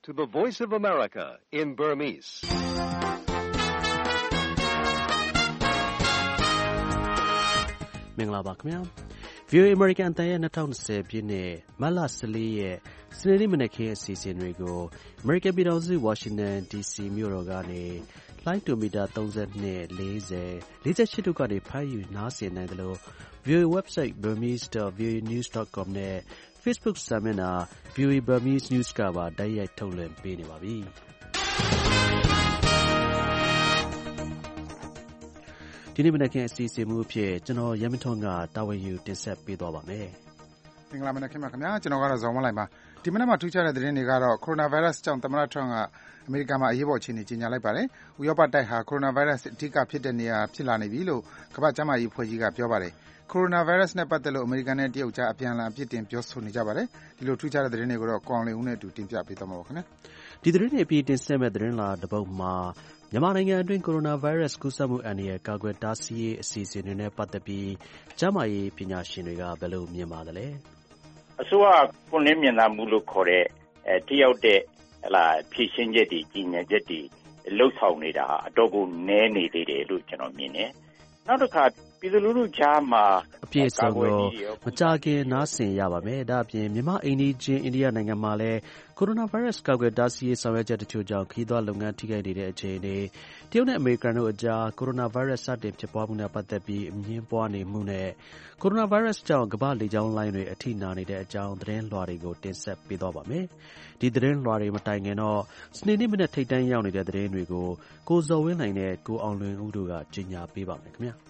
to the Voice of America in Burmese. ။မင်္ဂလာပါခင်ဗျာ။ VOA American အသံရဲ့2020ပြည့်နှစ်မတ်လ14ရက်စနေနေ့မနက်ခင်းအစီအစဉ်တွေကို American ပြည်ထောင်စု Washington DC မြို့တော်ကနေလိုင်းတူမီတာ32 40 48တို့ကနေဖမ်းယူနားဆင်နိုင်သလို VOA website burmese.voanews.com နဲ့ Facebook စာမျက်နှာ VOA Burmese News ကပါတိုက်ရိုက်ထုတ်လွှင့်ပေးနေပါပြီ။ဒီနေ့မနက်ခင်းအစီအစဉ်မှုအဖြစ်ကျွန်တော်ရမင်းထွန်းကတာဝန်ယူတင်ဆက်ပေးသွားပါမယ်။မင်္ဂလာမနက်ခင်းပါခင်ဗျာ။ကျွန်တော်ကတော့ဇော်မလိုက်ပါ။ဒီမနက်မှာထူးခြားတဲ့သတင်းတွေကတော့ကိုရိုနာဗိုင်းရပ်စ်ကြောင့်သမ္မတထရန့်ကအမေရိကန်မှာအရေးပေါ်အခြေအနေကြေညာလိုက်ပါတယ်။ဥရောပတိုက်ဟာကိုရိုနာဗိုင်းရပ်စ်အဓိကဖြစ်တဲ့နေရာဖြစ်လာနေပြီလို့ကမ္ဘာ့ကျန်းမာရေးအဖွဲ့ကြီးကပြောပါတယ်။ကိုရိုနာဗိုင်းရပ်စ်နဲ့ပတ်သက်လို့အမေရိကန်နဲ့တရုတ်ကြားအပြန်အလှန်အပြစ်တင်ပြောဆိုနေကြပါတယ်။ဒီလိုထူးခြားတဲ့သတင်းတွေကိုတော့ကိုအောင်လင်းဦးနဲ့အတူတင်ပြပေးသွားမှာပါခင်ဗျာ။ဒီသတင်းတွေအပြီးတင်ဆက်မဲ့သတင်းလာတစ်ပုဒ်မှာမြန်မာနိုင်ငံအတွင်းကိုရိုနာဗိုင်းရပ်စ်ကူးစက်မှုအန္တရာယ်ကာကွယ်တားဆီးရေးအစီအစဉ်တွေနဲ့ပတ်သက်ပြီးကျန်းမာရေးပညာရှင်တွေကဘယ်လိုမြင်ပါသလဲ။အစိုးရပွင့်လင်းမြင်သာမှုလို့ခေါ်တဲ့တယောက်တဲ့ဖြည့်ရှင်းချက်တွေကြီးညာချက်တွေလှုပ်ဆောင်နေတာအတော့ကိုနည်းနေသေးတယ်လို့ကျွန်တော်မြင်တယ်။နောက်တစ်ခါပြည်သူလူထုကြားမှာအပြည့်အစုံကိုမကြခင်နားဆင်ရပါမယ်။ဒါအပြင်မြန်မာအိန္ဒိချင်းအိန္ဒိယနိုင်ငံမှာလည်းကိုရိုနာဗိုင်းရပ်စ်ကာကွယ်တားဆီးရေးဆောင်ရွက်ချက်တချို့ကြောင့်ခရီးသွားလုပ်ငန်းထိခိုက်နေတဲ့အခြေအနေတရုတ်နဲ့အမေရိကန်တို့အကြားကိုရိုနာဗိုင်းရပ်စ်စတင်ဖြစ်ပွားမှုနဲ့ပတ်သက်ပြီးအငြင်းပွားနေမှုနဲ့ကိုရိုနာဗိုင်းရပ်စ်ကြောင့်ကမ္ဘာ့လေကြောင်းလိုင်းတွေအထိနာနေတဲ့အကြောင်းသတင်းလွှာတွေကိုတင်ဆက်ပေးသွားပါမယ်။ဒီသတင်းလွှာတွေမတိုင်ခင်တော့စနေနေ့မနက်ထိပ်တန်းရောက်နေတဲ့သတင်းတွေကိုကိုဇော်ဝင်းနိုင်နဲ့ကိုအောင်လွင်ဦးတို့ကကြီးညာပေးပါမယ်ခင်ဗျာ။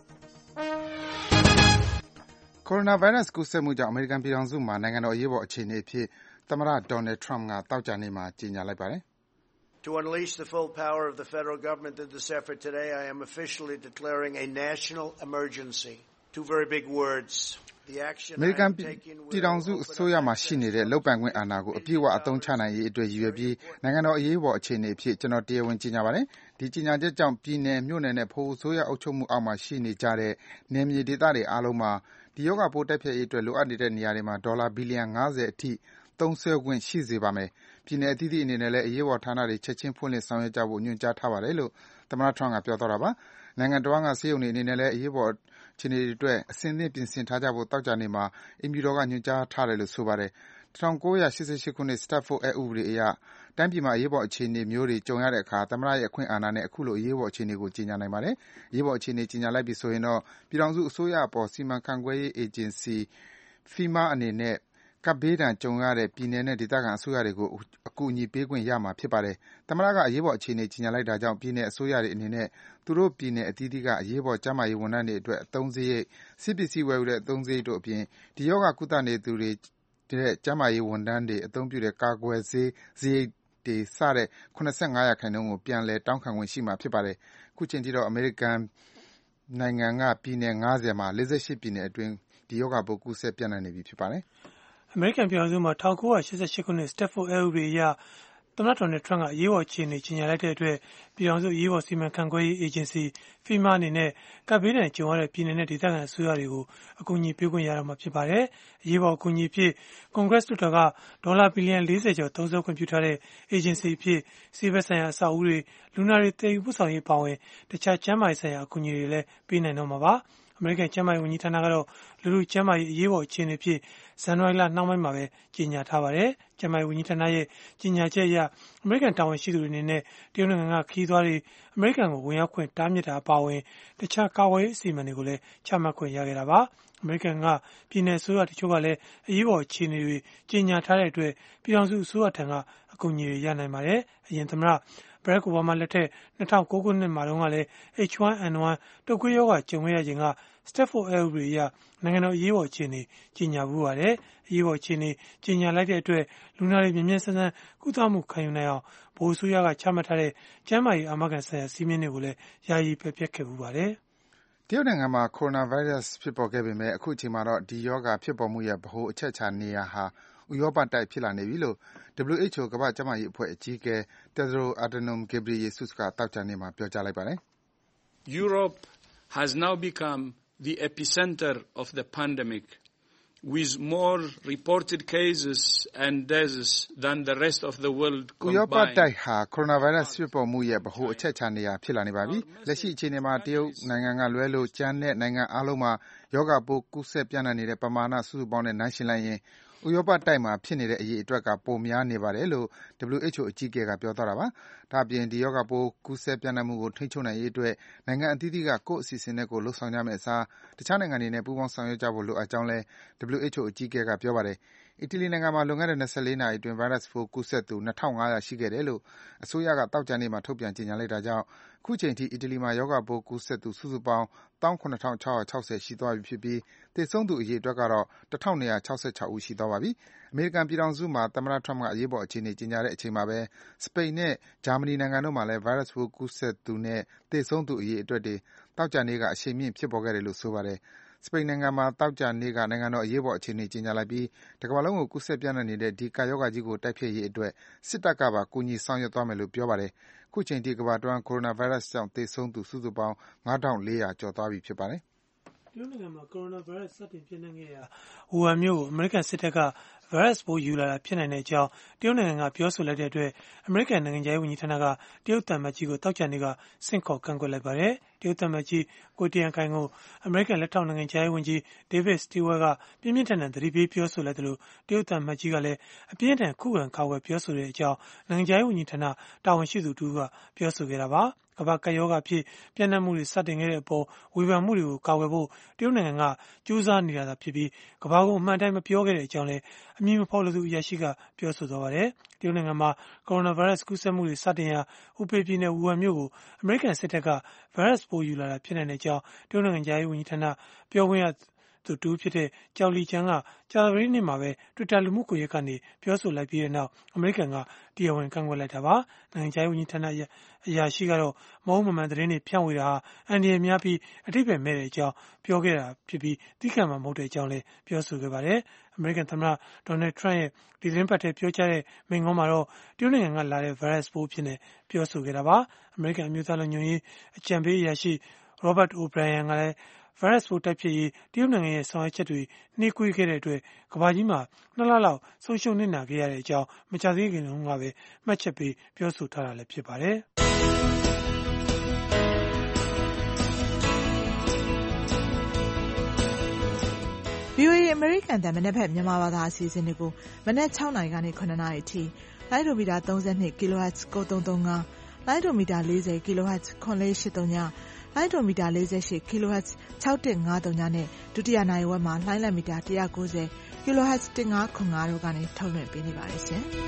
ကိုရိုနာဗိုင်းရပ်စ်ကူးစက်မှုကြောင့်အမေရိကန်ပြည်ထောင်စုမှာနိုင်ငံတော်အရေးပေါ်အခြေအနေအဖြစ်သမ္မတ Donald Trump ကသောကြာနေ့မှာကြေညာလိုက်ပါတယ်။ To unleash the full power of the federal government in this effort today, I am officially declaring a national emergency. Two very big words. The action အမေရိကန်ပြည်ထောင်စုအစိုးရမှာရှိနေတဲ့လုပ်ပိုင်ခွင့်အာဏာကိုအပြည့်အဝအသုံးချနိုင်ရေးအတွက်ရည်ရွယ်ပြီးနိုင်ငံတော်အရေးပေါ်အခြေအနေအဖြစ်ကျွန်တော်တရားဝင်ကြေညာပါတယ်။ဒီကြေညာချက်ကြောင့်ပြည်နယ်မြို့နယ်နဲ့ဗဟိုအစိုးရအုပ်ချုပ်မှုအောက်မှာရှိနေကြတဲ့နယ်မြေဒေသတွေအားလုံးမှာဒီရောဂါပိုးတိုက်ဖျက်ရေးအတွက်လိုအပ်နေတဲ့နေရာတွေမှာဒေါ်လာဘီလီယံ50အထိသုံးစွဲခွင့်ရှိစေပါမယ်။ပြည်နယ်အသီးသီးအနေနဲ့လည်းအရေးပေါ်ဌာနတွေချက်ချင်းဖွင့်လှစ်ဆောင်ရွက်ကြဖို့ညွှန်ကြားထားပါတယ်လို့သမ္မတ Trump ကပြောသွားတာပါ။နိုင်ငံတော်ကဆေးရုံတွေအနေနဲ့လည်းအရေးပေါ်အခြေအနေတွေအတွက်အဆင်သင့်ပြင်ဆင်ထားကြဖို့သောကြာနေ့မှာအိမ်ဖြူတော်ကညွှန်ကြားထားတယ်လို့ဆိုပါတယ်။1988ခုနှစ် Stafford အက်ဥပဒေအရတိုင်းပြည်မှာအရေးပေါ်အခြေအနေမျိုးတွေကြုံရတဲ့အခါသမ္မတရဲ့အခွင့်အာဏာနဲ့အခုလိုအရေးပေါ်အခြေအနေကိုကြေညာနိုင်ပါတယ်။အရေးပေါ်အခြေအနေကြေညာလိုက်ပြီဆိုရင်တော့ပြည်ထောင်စုအစိုးရအပေါ်စီမံခန့်ခွဲရေးအေဂျင်စီ FEMA အနေနဲ့ကပ်ဘေးဒဏ်ကြုံရတဲ့ပြည်နယ်နဲ့ဒေသခံအစိုးရတွေကိုအကူအညီပေးခွင့်ရမှာဖြစ်ပါတယ်။သမ္မတကအရေးပေါ်အခြေအနေကြေညာလိုက်တာကြောင့်ပြည်နယ်အစိုးရတွေအနေနဲ့သူတို့ပြည်နယ်အသီးသီးကအရေးပေါ်ကျန်းမာရေးဝန်ထမ်းတွေအတွက်အသုံးစရိတ်စစ်ပစ္စည်းဝယ်ယူတဲ့အသုံးစရိတ်တို့အပြင်ဒီရောဂါကုသနေသူတွေတဲ့ကျန်းမာရေးဝန်ထမ်းတွေအသုံးပြုတဲ့ကာကွယ်ဆေးစရိတ်တွေစတဲ့85%ကိုပြန်လည်တောင်းခံခွင့်ရှိမှာဖြစ်ပါတယ်။အခုချိန်ထိတော့အမေရိကန်နိုင်ငံကပြည်နယ်90မှာ48ပြည်နယ်အတွင်းဒီရောဂါပိုးကူးစက်ပြန့်နှံ့နေပြီဖြစ်ပါတယ်။အမေရိကန်ပြည်ထောင်စုမှာ1988ခုနှစ် Stafford အက်ဥပဒေအရသမ္မတ Donald Trump ကအရေးပေါ်အခြေအနေကြေညာလိုက်တဲ့အတွက်ပြည်ထောင်စုအရေးပေါ်စီမံခန့်ခွဲရေးအေဂျင်စီ FEMA အနေနဲ့ကပ်ဘေးဒဏ်ကြုံရတဲ့ပြည်နယ်နဲ့ဒေသခံအစိုးရတွေကိုအကူအညီပေးခွင့်ရတော့မှာဖြစ်ပါတယ်။အရေးပေါ်အကူအညီအဖြစ် Congress လွှတ်တော်ကဒေါ်လာဘီလီယံ40ကျော်သုံးစွဲခွင့်ပြုထားတဲ့အေဂျင်စီအဖြစ်ဆေးဘက်ဆိုင်ရာအဆောက်အဦတွေလူနာတွေတည်ယူပို့ဆောင်ရေးပါဝင်တခြားကျန်းမာရေးဆိုင်ရာအကူအညီတွေလည်းပေးနိုင်တော့မှာပါ။အမေရိကန်ကျန်းမာရေးဝန်ကြီးဌာနကတော့လူထုကျန်းမာရေးအရေးပေါ်အခြေအနေဖြစ်ဇန်နဝါရီလနှောင်းပိုင်းမှာပဲကြေညာထားပါတယ်။ကျန်းမာရေးဝန်ကြီးဌာနရဲ့ကြေညာချက်အရအမေရိကန်တာဝန်ရှိသူတွေအနေနဲ့တရုတ်နိုင်ငံကခရီးသွားတွေအမေရိကန်ကိုဝင်ရောက်ခွင့်တားမြစ်တာအပါအဝင်တခြားကာကွယ်ရေးအစီအမံတွေကိုလည်းချမှတ်ခွင့်ရခဲ့တာပါ။အမေရိကန်ကပြည်내အစိုးရတချို့ကလည်းအရေးပေါ်အခြေအနေတွေကြေညာထားတဲ့အတွက်ပြည်ထောင်စုအစိုးရထံကအကူအညီတွေရနိုင်ပါတယ်။အရင်သမ္မတBarack Obama လက်ထက်2009ခုနှစ်မှာတုန်းကလည်း H1N1 တုပ်ကွေးရောဂါကြုံခဲ့ရချိန်က Stafford အက်ဥပဒေအရနိုင်ငံတော်အရေးပေါ်အခြေအနေကြေညာဘူးပါတယ်။အရေးပေါ်အခြေအနေကြေညာလိုက်တဲ့အတွက်လူနာတွေမြင်မြန်ဆန်ဆန်ကုသမှုခံယူနိုင်အောင်ဗဟိုအစိုးရကချမှတ်ထားတဲ့ကျန်းမာရေးအာမခံဆိုင်ရာစည်းမျဉ်းတွေကိုလည်းယာယီပယ်ဖျက်ခဲ့ဘူးပါတယ်။တရုတ်နိုင်ငံမှာကိုရိုနာဗိုင်းရပ်စ်ဖြစ်ပေါ်ခဲ့ပေမဲ့အခုအချိန်မှာတော့ဒီရောဂါဖြစ်ပေါ်မှုရဲ့ဗဟိုအချက်အခြာနေရာဟာဥရောပတိုက်ဖြစ်လာနေပြီလို့ WHO ကမ္ဘာ့ကျန်းမာရေးအဖွဲ့အကြီးအကဲ Tedros Adhanom Ghebreyesus ကသောကြာနေ့မှာပြောကြားလိုက်ပါတယ်။ Europe has now become the epicenter of the pandemic with more reported cases and deaths than the rest of the world combined. ဥရောပတိုက်ဟာကိုရိုနာဗိုင်းရပ်စ်ဖြစ်ပေါ်မှုရဲ့ဗဟိုအချက်ချာနေရာဖြစ်လာနေပါပြီ။လက်ရှိအခြေအနေမှာတရုတ်နိုင်ငံကလွဲလို့ကျန်တဲ့နိုင်ငံအားလုံးမှာရောဂါပိုးကူးစက်ပြန့်နှံ့နေတဲ့ပမာဏစုစုပေါင်းနဲ့နှိုင်းယှဉ်လိုက်ရင်ဥရောပတိုက်မှာဖြစ်နေတဲ့အရေးအတွက်ကပိုများနေပါတယ်လို့ WHO အကြီးအကဲကပြောသွားတာပါ။ဒါ့အပြင်ဒီရောဂါပိုးကူးစက်ပြန့်နှံ့မှုကိုထိန်းချုပ်နိုင်ရေးအတွက်နိုင်ငံအသီးသီးကကိုယ့်အစီအစဉ်နဲ့ကိုယ်လုပ်ဆောင်ကြမယ့်အစားတခြားနိုင်ငံတွေနဲ့ပူးပေါင်းဆောင်ရွက်ကြဖို့လိုအပ်ကြောင်းလည်း WHO အကြီးအကဲကပြောပါတယ်။အီတလီနိုင်ငံမှာလွန်ခဲ့တဲ့24နာရီအတွင်းဗိုင်းရပ်စ်ပိုးကူးစက်သူ 2500 ရှိခဲ့တယ်လို့အစိုးရကသောကြာနေ့မှာထုတ်ပြန်ကြေညာလိုက်တာကြောင့်အခုချိန်ထိအီတလီမှာရောဂါပိုးကူးစက်သူစုစုပေါင်း 17660 ရှိသွားပြီဖြစ်ပြီးသေဆုံးသူအရေအတွက်ကတော့ 1266 ဦးရှိသွားပါပြီ။အမေရိကန်ပြည်ထောင်စုမှာသမ္မတ Trump ကအရေးပေါ်အခြေအနေကြေညာတဲ့အချိန်မှာပဲစပိန်နဲ့ဂျာမနီနိုင်ငံတို့မှာလည်းဗိုင်းရပ်စ်ပိုးကူးစက်သူနဲ့သေဆုံးသူအရေအတွက်တွေသောကြာနေ့ကအရှိန်မြင့်ဖြစ်ပေါ်ခဲ့တယ်လို့ဆိုပါတယ်။စပိန်နိုင်ငံမှာသောကြာနေ့ကနိုင်ငံတော်အရေးပေါ်အခြေအနေကြေညာလိုက်ပြီးတကမ္ဘာလုံးကိုကူးစက်ပြန့်နှံ့နေတဲ့ဒီကပ်ရောဂါကြီးကိုတိုက်ဖျက်ရေးအတွက်စစ်တပ်ကပါကူညီဆောင်ရွက်သွားမယ်လို့ပြောပါတယ်။အခုချိန်ထိကမ္ဘာတဝန်းကိုရိုနာဗိုင်းရပ်စ်ကြောင့်သေဆုံးသူစုစုပေါင်း 5400 ကျော်သွားပြီဖြစ်ပါတယ်။တရုတ်နိုင်ငံမှာကိုရိုနာဗိုင်းရပ်စ်စတင်ပြန့်နှံ့ခဲ့ရာဝူဟန်မြို့ကိုအမေရိကန်စစ်တပ်ကဗိုင်းရပ်စ်ပိုးယူလာတာဖြစ်နိုင်တဲ့အကြောင်းတရုတ်နိုင်ငံကပြောဆိုလိုက်တဲ့အတွက်အမေရိကန်နိုင်ငံခြားရေးဝန်ကြီးဌာနကတရုတ်သံအမတ်ကြီးကိုသောကြာနေ့ကဆင့်ခေါ်ကန့်ကွက်လိုက်ပါတယ်။တရုတ်သံအမတ်ကြီးကိုတီယန်ကိုင်ကိုအမေရိကန်လက်ထောက်နိုင်ငံခြားရေးဝန်ကြီး David Stilwell ကပြင်းပြင်းထန်ထန်သတိပေးပြောဆိုလိုက်သလိုတရုတ်သံအမတ်ကြီးကလည်းအပြင်းထန်ခုခံကာကွယ်ပြောဆိုတဲ့အကြောင်းနိုင်ငံခြားရေးဝန်ကြီးဌာနတာဝန်ရှိသူတူကပြောဆိုခဲ့တာပါ။ကမ္ဘာ့ကပ်ရောဂါဖြစ်ပြန့်နှံ့မှုတွေစတင်ခဲ့တဲ့အပေါ်ဝေဖန်မှုတွေကိုကာကွယ်ဖို့တရုတ်နိုင်ငံကကြိုးစားနေတာသာဖြစ်ပြီးကမ္ဘာကိုအမှန်တိုင်းမပြောခဲ့တဲ့အကြောင်းလည်းအမည်မဖော်လိုသူအရာရှိကပြောဆိုသွားပါတယ်။တရုတ်နိုင်ငံမှာကိုရိုနာဗိုင်းရပ်စ်ကူးစက်မှုတွေစတင်ရာဟူပေပြည်နယ်ဝူဟန်မြို့ကိုအမေရိကန်စစ်တပ်ကဗိုင်းရပ်စ်ပိုးယူလာတာဖြစ်နိုင်တဲ့အကြောင်းတရုတ်နိုင်ငံခြားရေးဝန်ကြီးဌာနပြောခွင့်ရသူတူဖြစ်တဲ့ကျော်လီချန်ကကြာသပတေးနေ့မှာပဲ Twitter လူမှုကွန်ရက်ကနေပြောဆိုလိုက်ပြီးတဲ့နောက်အမေရိကန်ကတရားဝင်ကန့်ကွက်လိုက်တာပါ။နိုင်ငံခြားရေးဝန်ကြီးဌာနအရာရှိကတော့မဟုတ်မမှန်သတင်းတွေဖြန့်ဝေတာဟာအန္တရာယ်များပြီးအထိပ္ပယ်မဲ့တဲ့အကြောင်းပြောခဲ့တာဖြစ်ပြီးသီးခံမှာမဟုတ်တဲ့အကြောင်းလည်းပြောဆိုခဲ့ပါတယ်။အမေရိကန်သမ္မတ Donald Trump ရဲ့ဒီသတင်းပတ်ထဲပြောကြားတဲ့မိန့်ခွန်းမှာတော့တရုတ်နိုင်ငံကလာတဲ့ဗိုင်းရပ်စ်ပိုးဖြစ်နေပြောဆိုခဲ့တာပါ။အမေရိကန်အမျိုးသားလုံခြုံရေးအကြံပေးအရာရှိ Robert O'Brien ကလည်းဗိုင်းရပ်စ်ပိုးတိုက်ဖျက်ရေးတရုတ်နိုင်ငံရဲ့ဆောင်ရွက်ချက်တွေနှေးကွေးခဲ့တဲ့အတွက်ကမ္ဘာကြီးမှာ2 လလောက်ဆုံးရှုံးနစ်နာခဲ့ရတဲ့အကြောင်းမကြာသေးခင်တုန်းကပဲမှတ်ချက်ပေးပြောဆိုထားတာလည်းဖြစ်ပါတယ်။ VOA အမေရိကန်တန်မနက်ဖက်မြန်မာဘာသာအစီအစဉ်တွေကိုမနက်6နာရီကနေ9နာရီအထိလိုင်းဒိုမီတာ32 kHz 9335လိုင်းဒိုမီတာ40 kHz 9483ညလိုင်းဒိုမီတာ48 kHz 6153ညနဲ့ဒုတိယနိုင်ဝက်မှာလိုင်းလံမီတာ190 kHz 1505တို့ကနေထုတ်လွှင့်ပေးနေပါတယ်ရှင်။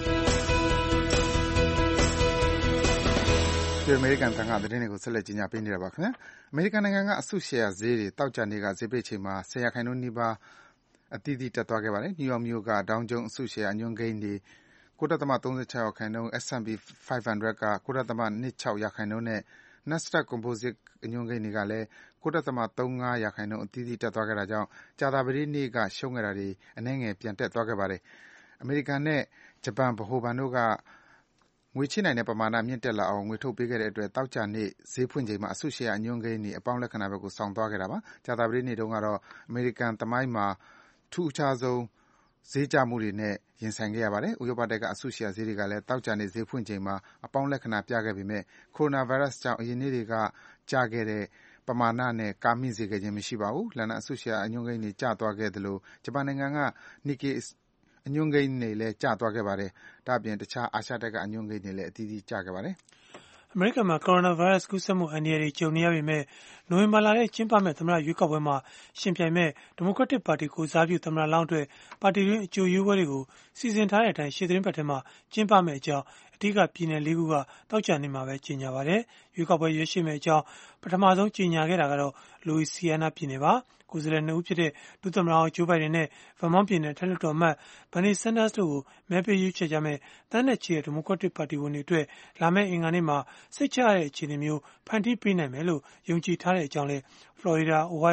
ဒီအမေရိကန်တန်ခါသတင်းတွေကိုဆက်လက်ကြီးညာပေးနေတာပါခင်ဗျာ။အမေရိကန်နိုင်ငံကအစုရှယ်ယာဈေးတွေတောက်ကြနေကဈေးပိတ်ချိန်မှာ10%နီးပါးအသီးသီးတက်သွားခဲ့ပါတယ်။နယူးယောက်မြို့ကဒေါင်းကျုံအစုရှယ်ယာအညွှန်းကိန်းတွေ 9.36% S&P 500 က 9.26% နဲ့ Nasdaq Composite အညွှန်းကိန်းတွေကလည်း 9.35% အသီးသီးတက်သွားခဲ့တာကြောင့်ကြာသပတေးနေ့ကရှုံးခဲ့တာတွေအနည်းငယ်ပြန်တက်သွားခဲ့ပါတယ်။အမေရိကန်နဲ့ဂျပန်ဗဟိုဘဏ်တို့ကငွေချေးနိုင်တဲ့ပမာဏမြင့်တက်လာအောင်ငွေထုတ်ပေးခဲ့တဲ့အတွက်သောကြာနေ့ဈေးဖွင့်ချိန်မှာအစုရှယ်ယာအညွှန်းကိန်းတွေအပေါင်းလက္ခဏာဘက်ကိုဆောင်သွားခဲ့တာပါ။ကြာသပတေးနေ့တုန်းကတော့အမေရိကန်သမိုင်းမှာထူးခြားဆုံးဈေးကျမှုတွေနဲ့ရင်ဆိုင်ခဲ့ရပါတယ်။ဥရောပတိုက်ကအစုရှယ်ယာဈေးတွေကလည်းသောကြာနေ့ဈေးဖွင့်ချိန်မှာအပေါင်းလက္ခဏာပြခဲ့ပေမဲ့ကိုရိုနာဗိုင်းရပ်စ်ကြောင့်အရင်နေ့တွေကကျခဲ့တဲ့ပမာဏနဲ့ကာမိစေခဲ့ခြင်းမရှိပါဘူး။လန်ဒန်အစုရှယ်ယာအညွှန်းကိန်းတွေကျသွားခဲ့သလိုဂျပန်နိုင်ငံက Nikkei အညွှန်းကိန်းတွေလည်းကျသွားခဲ့ပါတယ်။ဒါ့အပြင်တခြားအာရှတိုက်ကအညွှန်းကိန်းတွေလည်းအသီးသီးကျခဲ့ပါတယ်။အမေရိကန်မှာကိုရိုနာဗိုင်းရပ်စ်ကူးစက်မှုအန္တရာယ်တွေကြုံနေရပေမဲ့နိုဝင်ဘာလထဲကျင်းပမယ့်သမ္မတရွေးကောက်ပွဲမှာရှင်ပြိုင်မဲ့ဒီမိုကရက်တစ်ပါတီကိုစားပြုသမ္မတလောင်းအတွက်ပါတီတွင်းအကြိုရွေးပွဲတွေကိုစီစဉ်ထားတဲ့အတိုင်းရှေ့သတင်းပတ်ထဲမှာကျင်းပမယ့်အကြောင်းအဓိကပြည်နယ်၄ခုကတောက်ကြနေမှာပဲကြေညာပါတယ်။ရွေးကောက်ပွဲရွေးရှိမယ့်အကြောင်းပထမဆုံးကြေညာခဲ့တာကတော့လူဝီစီယာနာပြည်နယ်ပါ။ကိုယ်စားလှယ်2ဦးဖြစ်တဲ့ဒုသမ္မတဟောင်းဂျိုးဘိုင်ဒန်နဲ့ဗာမောင့်ပြည်နယ်အထက်လွှတ်တော်အမတ်ဘာနီဆန်ဒါစ်တို့ကိုမဲပေးရွေးချယ်ကြမယ့်တန်းနဲ့ချီတဲ့ဒီမိုကရက်တစ်ပါတီဝင်တွေအတွက်လာမယ့်အင်္ဂါနေ့မှာစိတ်ချရတဲ့အခြေအနေမျိုးဖန်တီးပေးနိုင်မယ်လို့ယုံကြည်ထားတဲ့အကြောင်းလဲဖလော်ရီဒါ၊အိုဟိုင်းယို၊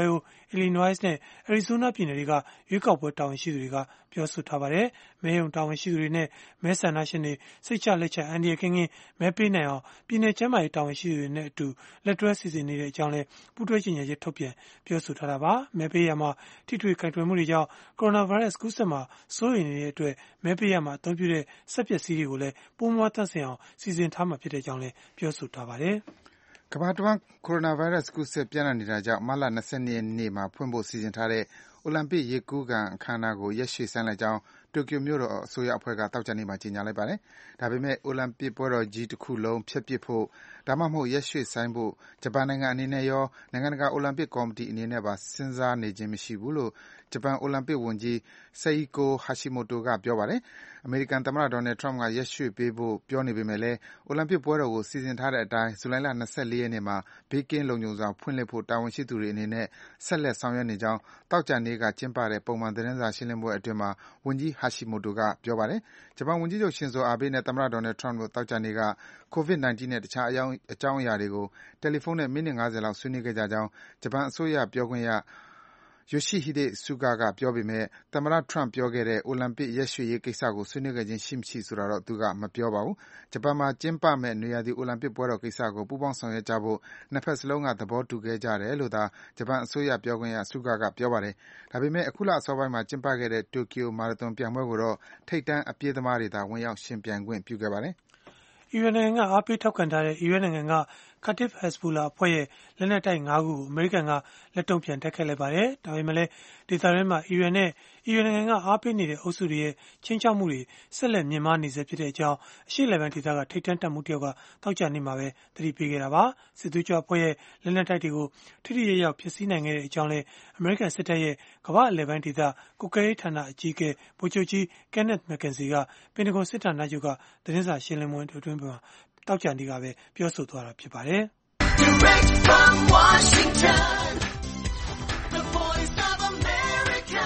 Illinois နဲ့ Arizona ပြည်နယ်တွေကရွေးကောက်ပွဲတာဝန်ရှိသူတွေကပြောဆိုထားပါတယ်။မဲရုံတာဝန်ရှိသူတွေနဲ့မဲဆန္ဒရှင်တွေစိတ်ချလက်ချအန္တရာယ်ကင်းမဲပေးနိုင်အောင်ပြည်နယ်ကျန်းမာရေးတာဝန်ရှိသူတွေနဲ့အတူလက်တွဲစီစဉ်နေတဲ့အကြောင်းလည်းပူးတွဲကြေညာချက်ထုတ်ပြန်ပြောဆိုထားတာပါ။မဲပေးရမှာထိတွေ့ကိုင်တွယ်မှုတွေကြောင့်ကိုရိုနာဗိုင်းရပ်စ်ကူးစက်မှာစိုးရိမ်နေတဲ့အတွက်မဲပေးရမှာအသုံးပြုတဲ့စက်ပစ္စည်းတွေကိုလည်းပိုမိုသန့်စင်အောင်စီစဉ်ထားမှာဖြစ်တဲ့အကြောင်းလည်းပြောဆိုထားပါတယ်ကမ္ဘာတဝန်းကိုရိုနာဗိုင်းရပ်စ်ကူးစက်ပြန့်နှံ့နေတာကြောင့်မတ်လ22ရက်နေ့မှာဖွင့်ဖို့စီစဉ်ထားတဲ့အိုလံပစ်ရေကူးကန်အခမ်းအနားကိုရက်ရွှေ့ဆိုင်းလိုက်ကြောင်းတိုကျိုမြို့တော်အစိုးရအဖွဲ့ကသောကြာနေ့မှာကြေညာလိုက်ပါတယ်။ဒါပေမဲ့အိုလံပစ်ပွဲတော်ကြီးတစ်ခုလုံးဖျက်ပစ်ဖို့ဒါမှမဟုတ်ရက်ရွှေ့ဆိုင်းဖို့ဂျပန်နိုင်ငံအနေနဲ့ရောနိုင်ငံတကာအိုလံပစ်ကော်မတီအနေနဲ့ပါစဉ်းစားနေခြင်းမရှိဘူးလို့ဂျပန်အိုလံပစ်ဝန်ကြီး Seiko Hashimoto ကပြောပါတယ်။အမေရိကန်သမ္မတ Donald Trump ကရက်ရွှေ့ပေးဖို့ပြောနေပေမဲ့လည်းအိုလံပစ်ပွဲတော်ကိုစီစဉ်ထားတဲ့အတိုင်းဇူလိုင်လ24ရက်နေ့မှာဘေးကင်းလုံခြုံစွာဖွင့်လှစ်ဖို့တာဝန်ရှိသူတွေအနေနဲ့ဆက်လက်ဆောင်ရွက်နေကြောင်းသောကြာနေ့ကကျင်းပတဲ့ပုံမှန်သတင်းစာရှင်းလင်းပွဲအတွင်းမှာဝန်ကြီး Hashimoto ကပြောပါတယ်။ဂျပန်ဝန်ကြီးချုပ် Shinzo Abe နဲ့သမ္မတ Donald Trump တို့သောကြာနေ့က COVID-19 နဲ့တခြားအကြောင်းအရာတွေကိုတယ်လီဖုန်းနဲ့မိနစ်50လောက်ဆွေးနွေးခဲ့ကြကြောင်းဂျပန်အစိုးရပြောခွင့်ရYoshihide Suga ကပြောပေမဲ့သမ္မတ Trump ပြောခဲ့တဲ့အိုလံပစ်ရက်ရွှေ့ရေးကိစ္စကိုဆွေးနွေးခဲ့ခြင်းရှိမရှိဆိုတာတော့သူကမပြောပါဘူး။ဂျပန်မှာကျင်းပမယ့်နွေရာသီအိုလံပစ်ပွဲတော်ကိစ္စကိုပူးပေါင်းဆောင်ရွက်ကြဖို့နှစ်ဖက်စလုံးကသဘောတူခဲ့ကြတယ်လို့သာဂျပန်အစိုးရပြောခွင့်ရ Suga ကပြောပါတယ်။ဒါပေမဲ့အခုလအစောပိုင်းမှာကျင်းပခဲ့တဲ့တိုကျိုမာရသွန်ပြိုင်ပွဲကိုတော့ထိပ်တန်းအပြေးသမားတွေသာဝင်ရောက်ယှဉ်ပြိုင်ခွင့်ပြုခဲ့ပါတယ်။အီရန်နိုင်ငံကအားပေးထောက်ခံထားတဲ့အီရန်နိုင်ငံကKataib Hezbollah အဖွဲ့ရဲ့လက်နက်တိုက်၅ခုကိုအမေရိကန်ကလက်တုံ့ပြန်တိုက်ခိုက်လိုက်ပါတယ်။ဒါပေမဲ့လည်းဒေသတွင်းမှာအီရန်နဲ့အီရန်နိုင်ငံကအားပေးနေတဲ့အုပ်စုတွေရဲ့ချင်းချောက်မှုတွေဆက်လက်မြင့်မားနေစေဖြစ်တဲ့အကြောင်းအရှေ့အလယ်ပိုင်းဒေသကထိပ်တန်းတပ်မှုတယောက်ကတောက်ကြနေမှာပဲသတိပေးခဲ့တာပါ။စစ်သွေးကြွအဖွဲ့ရဲ့လက်နက်တိုက်တွေကိုထိထိရောက်ဖျက်ဆီးနိုင်ခဲ့တဲ့အကြောင်းလည်းအမေရိကန်စစ်တပ်ရဲ့ကမ္ဘာအလယ်ပိုင်းဒေသကုကဲရေးဌာနအကြီးအကဲဗိုလ်ချုပ်ကြီး Kenneth McKenzie ကပင်တဂွန်စစ်ဌာနချုပ်ကသတင်းစာရှင်းလင်းပွဲအတွင်းမှာတောက်ကြနေကပဲပြောဆိုသွားတာဖြစ်ပါတယ်။ Direct from Washington, the voice of America,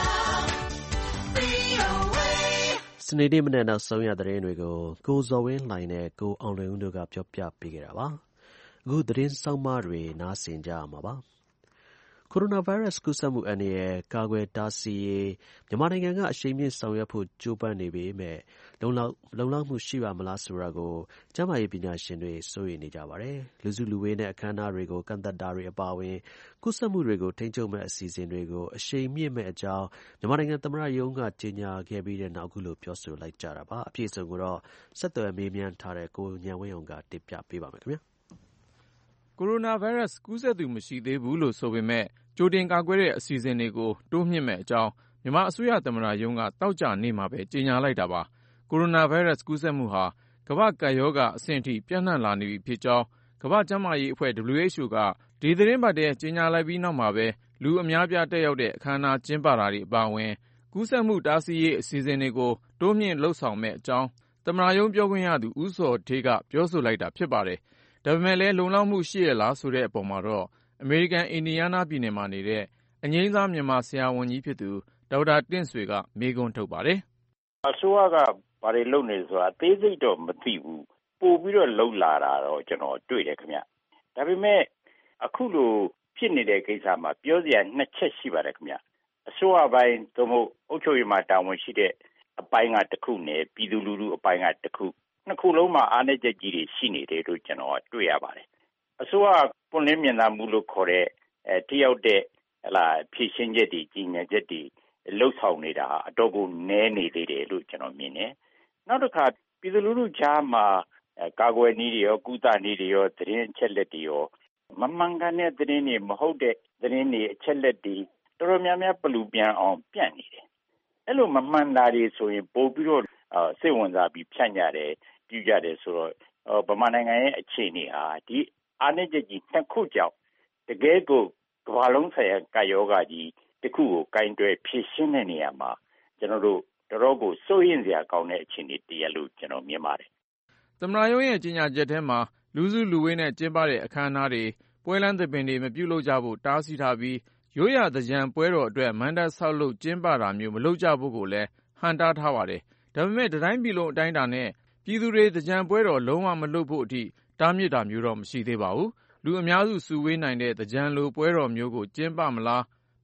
VOA စနေနေ့မနက်နောက်ဆုံးရသတင်းတွေကိုကိုဇော်ဝင်းလှိုင်နဲ့ကိုအောင်လွင်ဦးတို့ကပြောပြပေးခဲ့တာပါ။အခုသတင်းစောင်းမတွေနားဆင်ကြရမှာပါ။ကိုရိုနာဗိုင်းရပ်စ်ကူးစက်မှုအန္တရာယ်ကာကွယ်တားဆီးရေးမြန်မာနိုင်ငံကအရှိန်မြင့်ဆောင်ရွက်ဖို့ကြိုးပမ်းနေပေမဲ့လုံလောက်မှုရှိပါမလားဆိုတာကိုကျန်းမာရေးပညာရှင်တွေစိုးရိမ်နေကြပါတယ်။လူစုလူဝေးနဲ့အခမ်းအနားတွေကိုကန့်သတ်တာတွေအပါအဝင်ကူးစက်မှုတွေကိုထိန်းချုပ်မဲ့အစီအစဉ်တွေကိုအရှိန်မြင့်မဲ့အကြောင်းမြန်မာနိုင်ငံသမ္မတရုံးကကြေညာခဲ့ပြီးတဲ့နောက်အခုလိုပြောဆိုလိုက်ကြတာပါ။အပြည့်အစုံကိုတော့ဆက်သွယ်မေးမြန်းထားတဲ့ကိုဉာဏ်ဝင်းအောင်ကတင်ပြပေးပါမယ်ခင်ဗျာ။ကိုရိုနာဗိုင်းရပ်စ်ကူးစက်သူမရှိသေးဘူးလို့ဆိုပေမဲ့ကြိုတင်ကာကွယ်တဲ့အစီအစဉ်တွေကိုတိုးမြှင့်မဲ့အကြောင်းမြန်မာအစိုးရသမ္မတရုံးကတောက်ကြနေမှာပဲကြေညာလိုက်တာပါ။ကိုရိုနာဗိုင်းရပ်စ်ကူးစက်မှုဟာကမ္ဘာ့ကပ်ရောဂါအဆင့်အထိပြန့်နှံ့လာနေပြီဖြစ်ကြောင်းကမ္ဘာ့ကျန်းမာရေးအဖွဲ့ WHO ကဒီသီတင်းပတ်ထဲကြေညာလိုက်ပြီးနောက်မှာပဲလူအများပြားတက်ရောက်တဲ့အခမ်းအနားကျင်းပတာတွေအပါအဝင်ကူးစက်မှုတားဆီးရေးအစီအစဉ်တွေကိုတိုးမြှင့်လုပ်ဆောင်မဲ့အကြောင်းသမ္မတရုံးပြောခွင့်ရသူဦးဇော်ဌေးကပြောဆိုလိုက်တာဖြစ်ပါတယ်။ဒါပေမဲ့လည်းလုံလောက်မှုရှိရလားဆိုတဲ့အပေါ်မှာတော့အမေရိကန်အင်ဒီယားနားပြည်နယ်မှာနေတဲ့အငိမ့်စားမြန်မာဆရာဝန်ကြီးဖြစ်သူဒေါက်တာတင့်ဆွေကမေးခွန်းထုတ်ပါတယ်။အစိုးရကဘာတွေလုပ်နေဆိုတာအသေးစိတ်တော့မသိဘူး။ပို့ပြီးတော့လှုပ်လာတာတော့ကျွန်တော်တွေ့တယ်ခင်ဗျ။ဒါပေမဲ့အခုလိုဖြစ်နေတဲ့ကိစ္စမှာပြောစရာနှစ်ချက်ရှိပါတယ်ခင်ဗျ။အစိုးရပိုင်းသို့မဟုတ်အုပ်ချုပ်ရေးမှာတာဝန်ရှိတဲ့အပိုင်းကတစ်ခုနဲ့ပြည်သူလူထုအပိုင်းကတစ်ခုနှစ်ခုလုံးမှာအားနည်းချက်ကြီးတွေရှိနေတယ်လို့ကျွန်တော်တွေ့ရပါတယ်။အစိုးရပွင့်လင်းမြင်သာမှုလို့ခေါ်တဲ့တယောက်တဲ့ဖြည့်ရှင်းချက်တွေကြီးညာချက်တွေလှုပ်ဆောင်နေတာအတော့ကိုနည်းနေသေးတယ်လို့ကျွန်တော်မြင်တယ်။နောက်တစ်ခါပြည်သူလူထုကြားမှာကာကွယ်နည်းတွေရောကုသနည်းတွေရောသတင်းအချက်လက်တွေရောမမှန်ကန်တဲ့သတင်းတွေမဟုတ်တဲ့သတင်းတွေအချက်လက်တွေတော်တော်များများပလူပြန်အောင်ပြန့်နေတယ်။အဲ့လိုမမှန်တာတွေဆိုရင်ပို့ပြီးတော့စိတ်ဝင်စားပြီးဖြန့်ကြတယ်ပြုကြတယ်ဆိုတော့ဗမာနိုင်ငံရဲ့အခြေအနေဟာဒီအားနည်းချက်ကြီးနှစ်ခုကြောင့်တကယ်ကိုကမ္ဘာလုံးဆိုင်ရာကာယောဂါကြီးတစ်ခုကိုကင်တွယ်ဖြည့်ရှင်းတဲ့နေရာမှာကျွန်တော်တို့တော်တော်ကိုစိုးရိမ်စရာကောင်းတဲ့အခြေအနေတည်းလို့ကျွန်တော်မြင်ပါတယ်။သမ္မတရုံးရဲ့ကြေညာချက်ထဲမှာလူစုလူဝေးနဲ့ကျင်းပတဲ့အခမ်းအနားတွေပွဲလမ်းသဘင်တွေမပြုလုပ်ကြဖို့တားဆီးထားပြီးရိုးရာသင်္ကြန်ပွဲတော်အတွက်မဏ္ဍပ်ဆောက်လုပ်ကျင်းပတာမျိုးမလုပ်ကြဖို့ကိုလည်းဟန့်တားထားပါတယ်။ဒါပေမဲ့တိုင်းပြည်လုံးအတိုင်းအတာနဲ့ပြည်သူတွေသင်္ကြန်ပွဲတော်လုံးဝမလုပ်ဖို့အထိတားမြစ်တာမျိုးတော့မရှိသေးပါဘူး။လူအများစုစုဝေးနိုင်တဲ့သင်္ကြန်လိုပွဲတော်မျိုးကိုကျင်းပမလား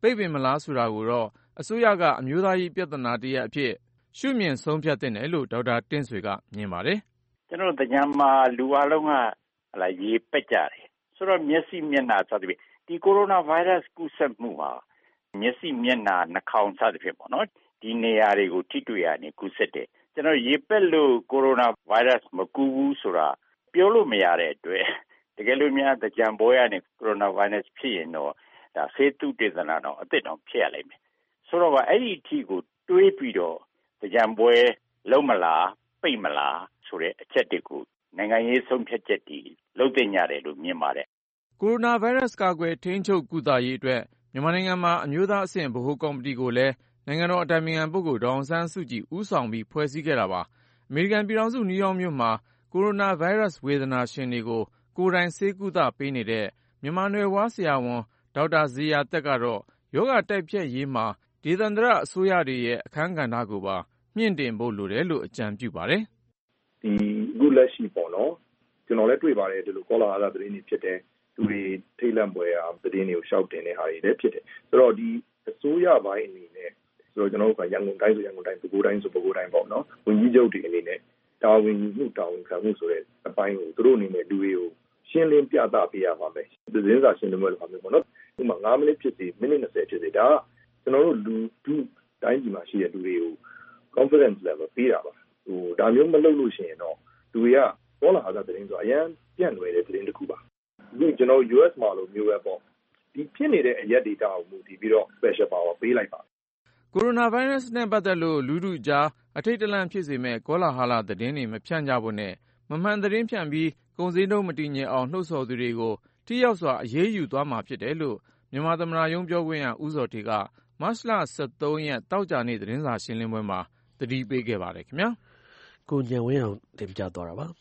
ပိတ်ပင်မလားဆိုတာကိုတော့အစိုးရကအမျိုးသားရေးပြဿနာတစ်ရပ်အဖြစ်ရှုမြင်ဆုံးဖြတ်သင့်တယ်လို့ဒေါက်တာတင့်ဆွေကမြင်ပါတယ်။ကျွန်တော်တရားမှာလူအလုံးကရေပက်ကြတယ်ဆိုတော့မျက်စိမျက်နှာစသဖြင့်ဒီကိုရိုနာဗိုင်းရပ်စ်ကူးစက်မှုဟာမျက်စိမျက်နှာနှာခေါင်းစသဖြင့်ပေါ့နော်ဒီနေရာတွေကိုထိတွေ့ရနေကူးစက်တယ်ကျွန်တော်ရေပက်လို့ကိုရိုနာဗိုင်းရပ်စ်မကူးဘူးဆိုတာပြောလို့မရတဲ့အတွက်တကယ်လို့များတကြံပွဲရနေကိုရိုနာဗိုင်းရပ်စ်ဖြစ်ရင်တော့ဒါဆေးသုတေသနတော့အသစ်တော့ဖြစ်ရလိမ့်မယ်ဆိုတော့အဲ့ဒီအထီကိုတွေးပြီးတော့တကြံပွဲလုံးမလားပိတ်မလားဆိုတဲ့အချက်တွေကိုနိုင်ငံရေးဆုံးဖြတ်ချက်တွေလုပ်တင်ရတယ်လို့မြင်ပါတယ်ကိုရိုနာဗိုင်းရပ်စ်ကာကွယ်ထိန်းချုပ်ကုသရေးအတွက်မြန်မာနိုင်ငံမှာအမျိုးသားအဆင့်ဗဟိုကော်မတီကိုလည်းနိုင်ငံတော်အတိုင်ပင်ခံပုဂ္ဂိုလ်ဒေါ်အောင်ဆန်းစုကြည်ဦးဆောင်ပြီးဖွဲ့စည်းခဲ့တာပါအမေရိကန်ပြည်ထောင်စုနယူးယောက်မြို့မှာကိုရိုနာဗိုင်းရပ်စ်ဝေဒနာရှင်တွေကိုကိုယ်တိုင်ဆေးကုသပေးနေတဲ့မြန်မာနွယ်ဖွားဆရာဝန်ဒေါက်တာဇေယျာသက်ကတော့ရောဂါတိုက်ဖျက်ရေးမှာဒေသန္တရအစိုးရတွေရဲ့အခန်းကဏ္ဍကိုပါမြင့်တင်ဖို့လိုတယ်လို့အကြံပြုပါတယ်ဒီအခုလက်ရှိပေါ့နော်ကျွန်တော်လည်းတွေ့ပါတယ်ဒီလိုကောလာဟာလာသတင်းတွေဖြစ်တယ်သူတွေထိတ်လန့်ပွဲအားသတင်းတွေကိုရှောက်တင်တဲ့ဟာတွေလည်းဖြစ်တယ်ဆိုတော့ဒီအစိုးရပိုင်းအနေနဲ့ဆိုတော့ကျွန်တော်တို့ကရန်ကုန်တိုင်းဆိုရန်ကုန်တိုင်းပဲခူးတိုင်းဆိုပဲခူးတိုင်းပေါ့နော်ဝန်ကြီးချုပ်တွေအနေနဲ့တာဝန်မှုတာဝန်ခံမှုဆိုတဲ့အပိုင်းကိုသူတို့အနေနဲ့လူတွေကိုရှင်းလင်းပြသပေးရပါမယ်သတင်းစာရှင်းလင်းပွဲလိုပါမယ်ပေါ့နော်ဥပမာ9မိနစ်ဖြစ်စီမိနစ်20ဖြစ်စီဒါကကျွန်တော်တို့လူထုတိုင်းပြည်မှာရှိတဲ့လူတွေကို confidence level ပေးတာပါဒါမျိုးမလုပ်လို့ရှိရင်တော့လူတွေကပေါ်လာတဲ့သတင်းဆိုအရင်ပြန့်လွယ်တဲ့သတင်းတစ်ခုပါဒီကျွန်တော် US မှာလို့မျိုးပဲပေါ့ဒီဖြစ်နေတဲ့အရက် data ကိုမူတည်ပြီးတော့ special power ပေးလိုက်ပါကိုရိုနာဗိုင်းရပ်စ်နဲ့ပတ်သက်လို့လူထုကြားအထိတ်တလန့်ဖြစ်စေမဲ့ကောလာဟလသတင်းတွေမဖြန့်ကြဖို့နဲ့မမှန်သတင်းဖြန့်ပြီးကုန်စည်နှုန်းမတည်ငြိမ်အောင်နှုတ်ဆော်သူတွေကိုထိရောက်စွာအရေးယူသွားမှာဖြစ်တယ်လို့မြန်မာသမ္မတရုံးပြောခွင့်ရဦးဇော်ဌေးကမတ်လ23ရက်တောက်ကြနေ့သတင်းစာရှင်းလင်းပွဲမှာသတိပေးခဲ့ပါတယ်ခင်ဗျာကိုဉာဏ်ဝင်းအောင်တင်ပြသွားတာပါ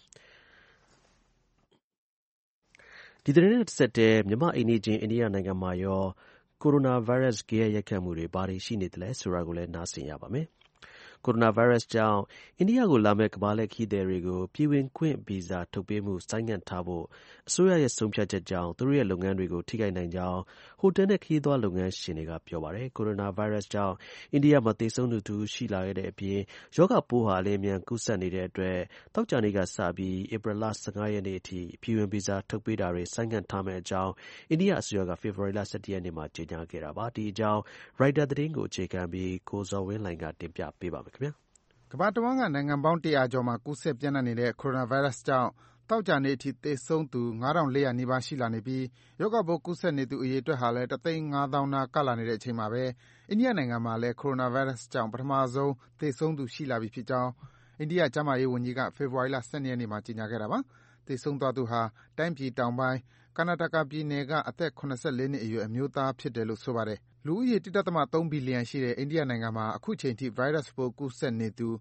ဒီသတင်းနဲ့ဆက်တဲ့မြန်မာအိမ်နီးချင်းအိန္ဒိယနိုင်ငံမှာရောကိုရိုနာဗိုင်းရပ်စ်ရိုက်ခတ်မှုတွေဘာတွေရှိနေသလဲဆိုတာကိုလည်းနားဆင်ရပါမယ်ကိုရိုနာဗိုင်းရပ်စ်ကြောင့်အိန္ဒိယကိုလာမယ့်ကမ္ဘာလှည့်ခရီးသည်တွေကိုပြည်ဝင်ခွင့်ဗီဇာထုတ်ပေးမှုဆိုင်းငံ့ထားဖို့အစိုးရရဲ့ဆုံးဖြတ်ချက်ကြောင့်သူတို့ရဲ့လုပ်ငန်းတွေကိုထိခိုက်နိုင်ကြောင်းဟိုတယ်နဲ့ခရီးသွားလုပ်ငန်းရှင်တွေကပြောပါတယ်ကိုရိုနာဗိုင်းရပ်စ်ကြောင့်အိန္ဒိယမှာသေဆုံးသူရှိလာခဲ့တဲ့အပြင်ရောဂါပိုးဟာအလျင်အမြန်ကူးစက်နေတဲ့အတွက်သောကြာနေ့ကစပြီးဧပြီလ15ရက်နေ့အထိပြည်ဝင်ဗီဇာထုတ်ပေးတာတွေဆိုင်းငံ့ထားမယ့်အကြောင်းအိန္ဒိယအစိုးရကဖေဖော်ဝါရီလ17ရက်နေ့မှာကြေညာခဲ့တာပါဒီအကြောင်းရိုက်တာသတင်းကိုအခြေခံပြီးကိုဇော်ဝင်းလှိုင်ကတင်ပြပေးပါမယ်ခင်ဗျာကမ္ဘာတဝန်းကနိုင်ငံပေါင်း100ကျော်မှာကူးစက်ပြန့်နှံ့နေတဲ့ကိုရိုနာဗိုင်းရပ်စ်ကြောင့်သောကြာနေ့အထိသေဆုံးသူ9400နီးပါးရှိလာနေပြီးရောဂါပိုးကူးစက်နေသူအရေအတွက်ဟာလည်း150,000နားကပ်လာနေတဲ့အချိန်မှာပဲအိန္ဒိယနိုင်ငံမှာလည်းကိုရိုနာဗိုင်းရပ်စ်ကြောင့်ပထမဆုံးသေဆုံးသူရှိလာပြီဖြစ်ကြောင်းအိန္ဒိယကျန်းမာရေးဝန်ကြီးကဖေဖော်ဝါရီလ12ရက်နေ့မှာကြေညာခဲ့တာပါသေဆုံးသွားသူဟာတိုင်းပြည်တောင်ပိုင်းကာနာတာကာပြည်နယ်ကအသက်84နှစ်အရွယ်အမျိုးသားဖြစ်တယ်လို့ဆိုပါတယ်လူဦးရေ 1.3 ဘီလီယံရှိတဲ့အိန္ဒိယနိုင်ငံမှာအခုချိန်ထိဗိုင်းရပ်စ်ပိုးကူးစက်နေသူ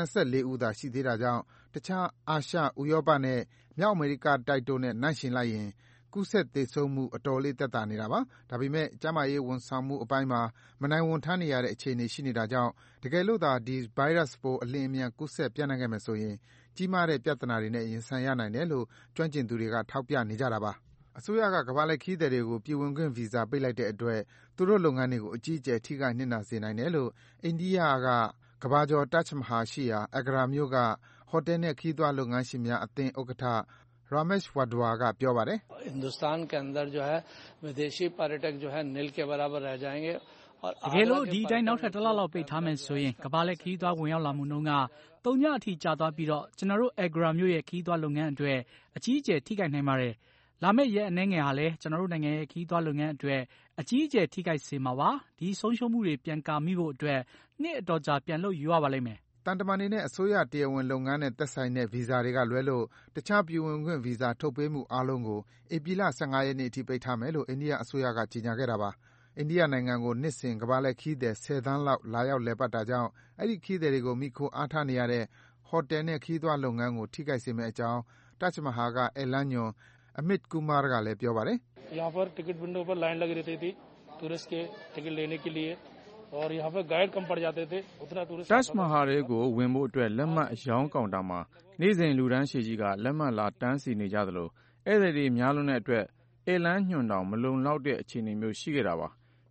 84ဦးသာရှိသေးတာကြောင့်တခြားအာရှ၊ဥရောပနဲ့မြောက်အမေရိကတိုက်တို့နဲ့နှိုင်းယှဉ်လိုက်ရင်ကူးစက်သေဆုံးမှုအတော်လေးသက်သာနေတာပါ။ဒါပေမဲ့ကျန်းမာရေးဝန်ဆောင်မှုအပိုင်းမှာမနိုင်ဝန်ထမ်းနေရတဲ့အခြေအနေရှိနေတာကြောင့်တကယ်လို့သာဒီဗိုင်းရပ်စ်ပိုးအလျင်အမြန်ကူးစက်ပြန့်နှံ့ခဲ့မယ်ဆိုရင်ကြီးမားတဲ့ပြဿနာတွေနဲ့ရင်ဆိုင်ရနိုင်တယ်လို့ကျွမ်းကျင်သူတွေကထောက်ပြနေကြတာပါ။အစိုးရကကမ္ဘာလှည့်ခရီးသည်တွေကိုပြည်ဝင်ခွင့်ဗီဇာပိတ်လိုက်တဲ့အတွက်သူတို့လုပ်ငန်းတွေကိုအကြီးအကျယ်ထိခိုက်နစ်နာစေနိုင်တယ်လို့အိန္ဒိယကကမ္ဘာကျော် Taj Mahal ရှိရာ Agra မြို့ကဟိုတယ်နဲ့ခရီးသွားလုပ်ငန်းရှင်များအသင်းဥက္ကဋ္ဌ Ramesh Wadhwa ကပြောပါတယ်။ Hindustan ke andar jo hai videshi पर्यटक jo hai nil ke barabar reh jayenge တကယ်လို့ဒီအတိုင်းနောက်ထပ်တစ်လလောက်ပိတ်ထားမယ်ဆိုရင်ကမ္ဘာလှည့်ခရီးသွားဝင်ရောက်လာမှုနှုန်းက3ညအထိကျသွားပြီးတော့ကျွန်တော်တို့ Agra မြို့ရဲ့ခရီးသွားလုပ်ငန်းအတွက်အကြီးအကျယ်ထိခိုက်နိုင်ပါတယ်လာမယ့်ရက်အနည်းငယ်ဟာလည်းကျွန်တော်တို့နိုင်ငံရဲ့ခရီးသွားလုပ်ငန်းအတွက်အကြီးအကျယ်ထိခိုက်စေမှာပါဒီဆုံးရှုံးမှုတွေပြန်ကာမိဖို့အတွက်နှစ်အတော်ကြာပြန်လုပ်ယူရပါလိမ့်မယ်တန်တမာနေနဲ့အစိုးရတရားဝင်လုပ်ငန်းနဲ့သက်ဆိုင်တဲ့ဗီဇာတွေကလွဲလို့တခြားပြည်ဝင်ခွင့်ဗီဇာထုတ်ပေးမှုအားလုံးကိုဧပြီလ15ရက်နေ့အထိပိတ်ထားမယ်လို့အိန္ဒိယအစိုးရကကြေညာခဲ့တာပါအိန္ဒိယနိုင်ငံကိုနှစ်စဉ်ကမ္ဘာလှည့်ခရီးသည်10သန်းလောက်လာရောက်လည်ပတ်တာကြောင့်အဲဒီခရီးသည်တွေကိုမှီခိုအားထားနေရတဲ့ဟိုတယ်နဲ့ခရီးသွားလုပ်ငန်းကိုထိခိုက်စေမယ့်အကြောင်း Taj Mahal ကဧည့်လမ်းညွှန် Amit Kumar ကလည်းပြောပါတယ်။ यहाँ पर ticket window पर लाइन लगी रहती थी टूरिस्ट के टिकट लेने के लिए और यहाँ पर गाइड कम पड़ जाते थे उतना tourist Taj Mahal ကိုဝင်ဖို့အတွက်လက်မှတ်အရောင်းကောင်တာမှာနေ့စဉ်လူတန်းရှည်ကြီးကလက်မှတ်လာတန်းစီနေကြသလိုဧည့်သည်တွေများလွန်းတဲ့အတွက်ဧည့်လမ်းညွှန်တောင်မလုံလောက်တဲ့အခြေအနေမျိုးရှိခဲ့တာပါဒီ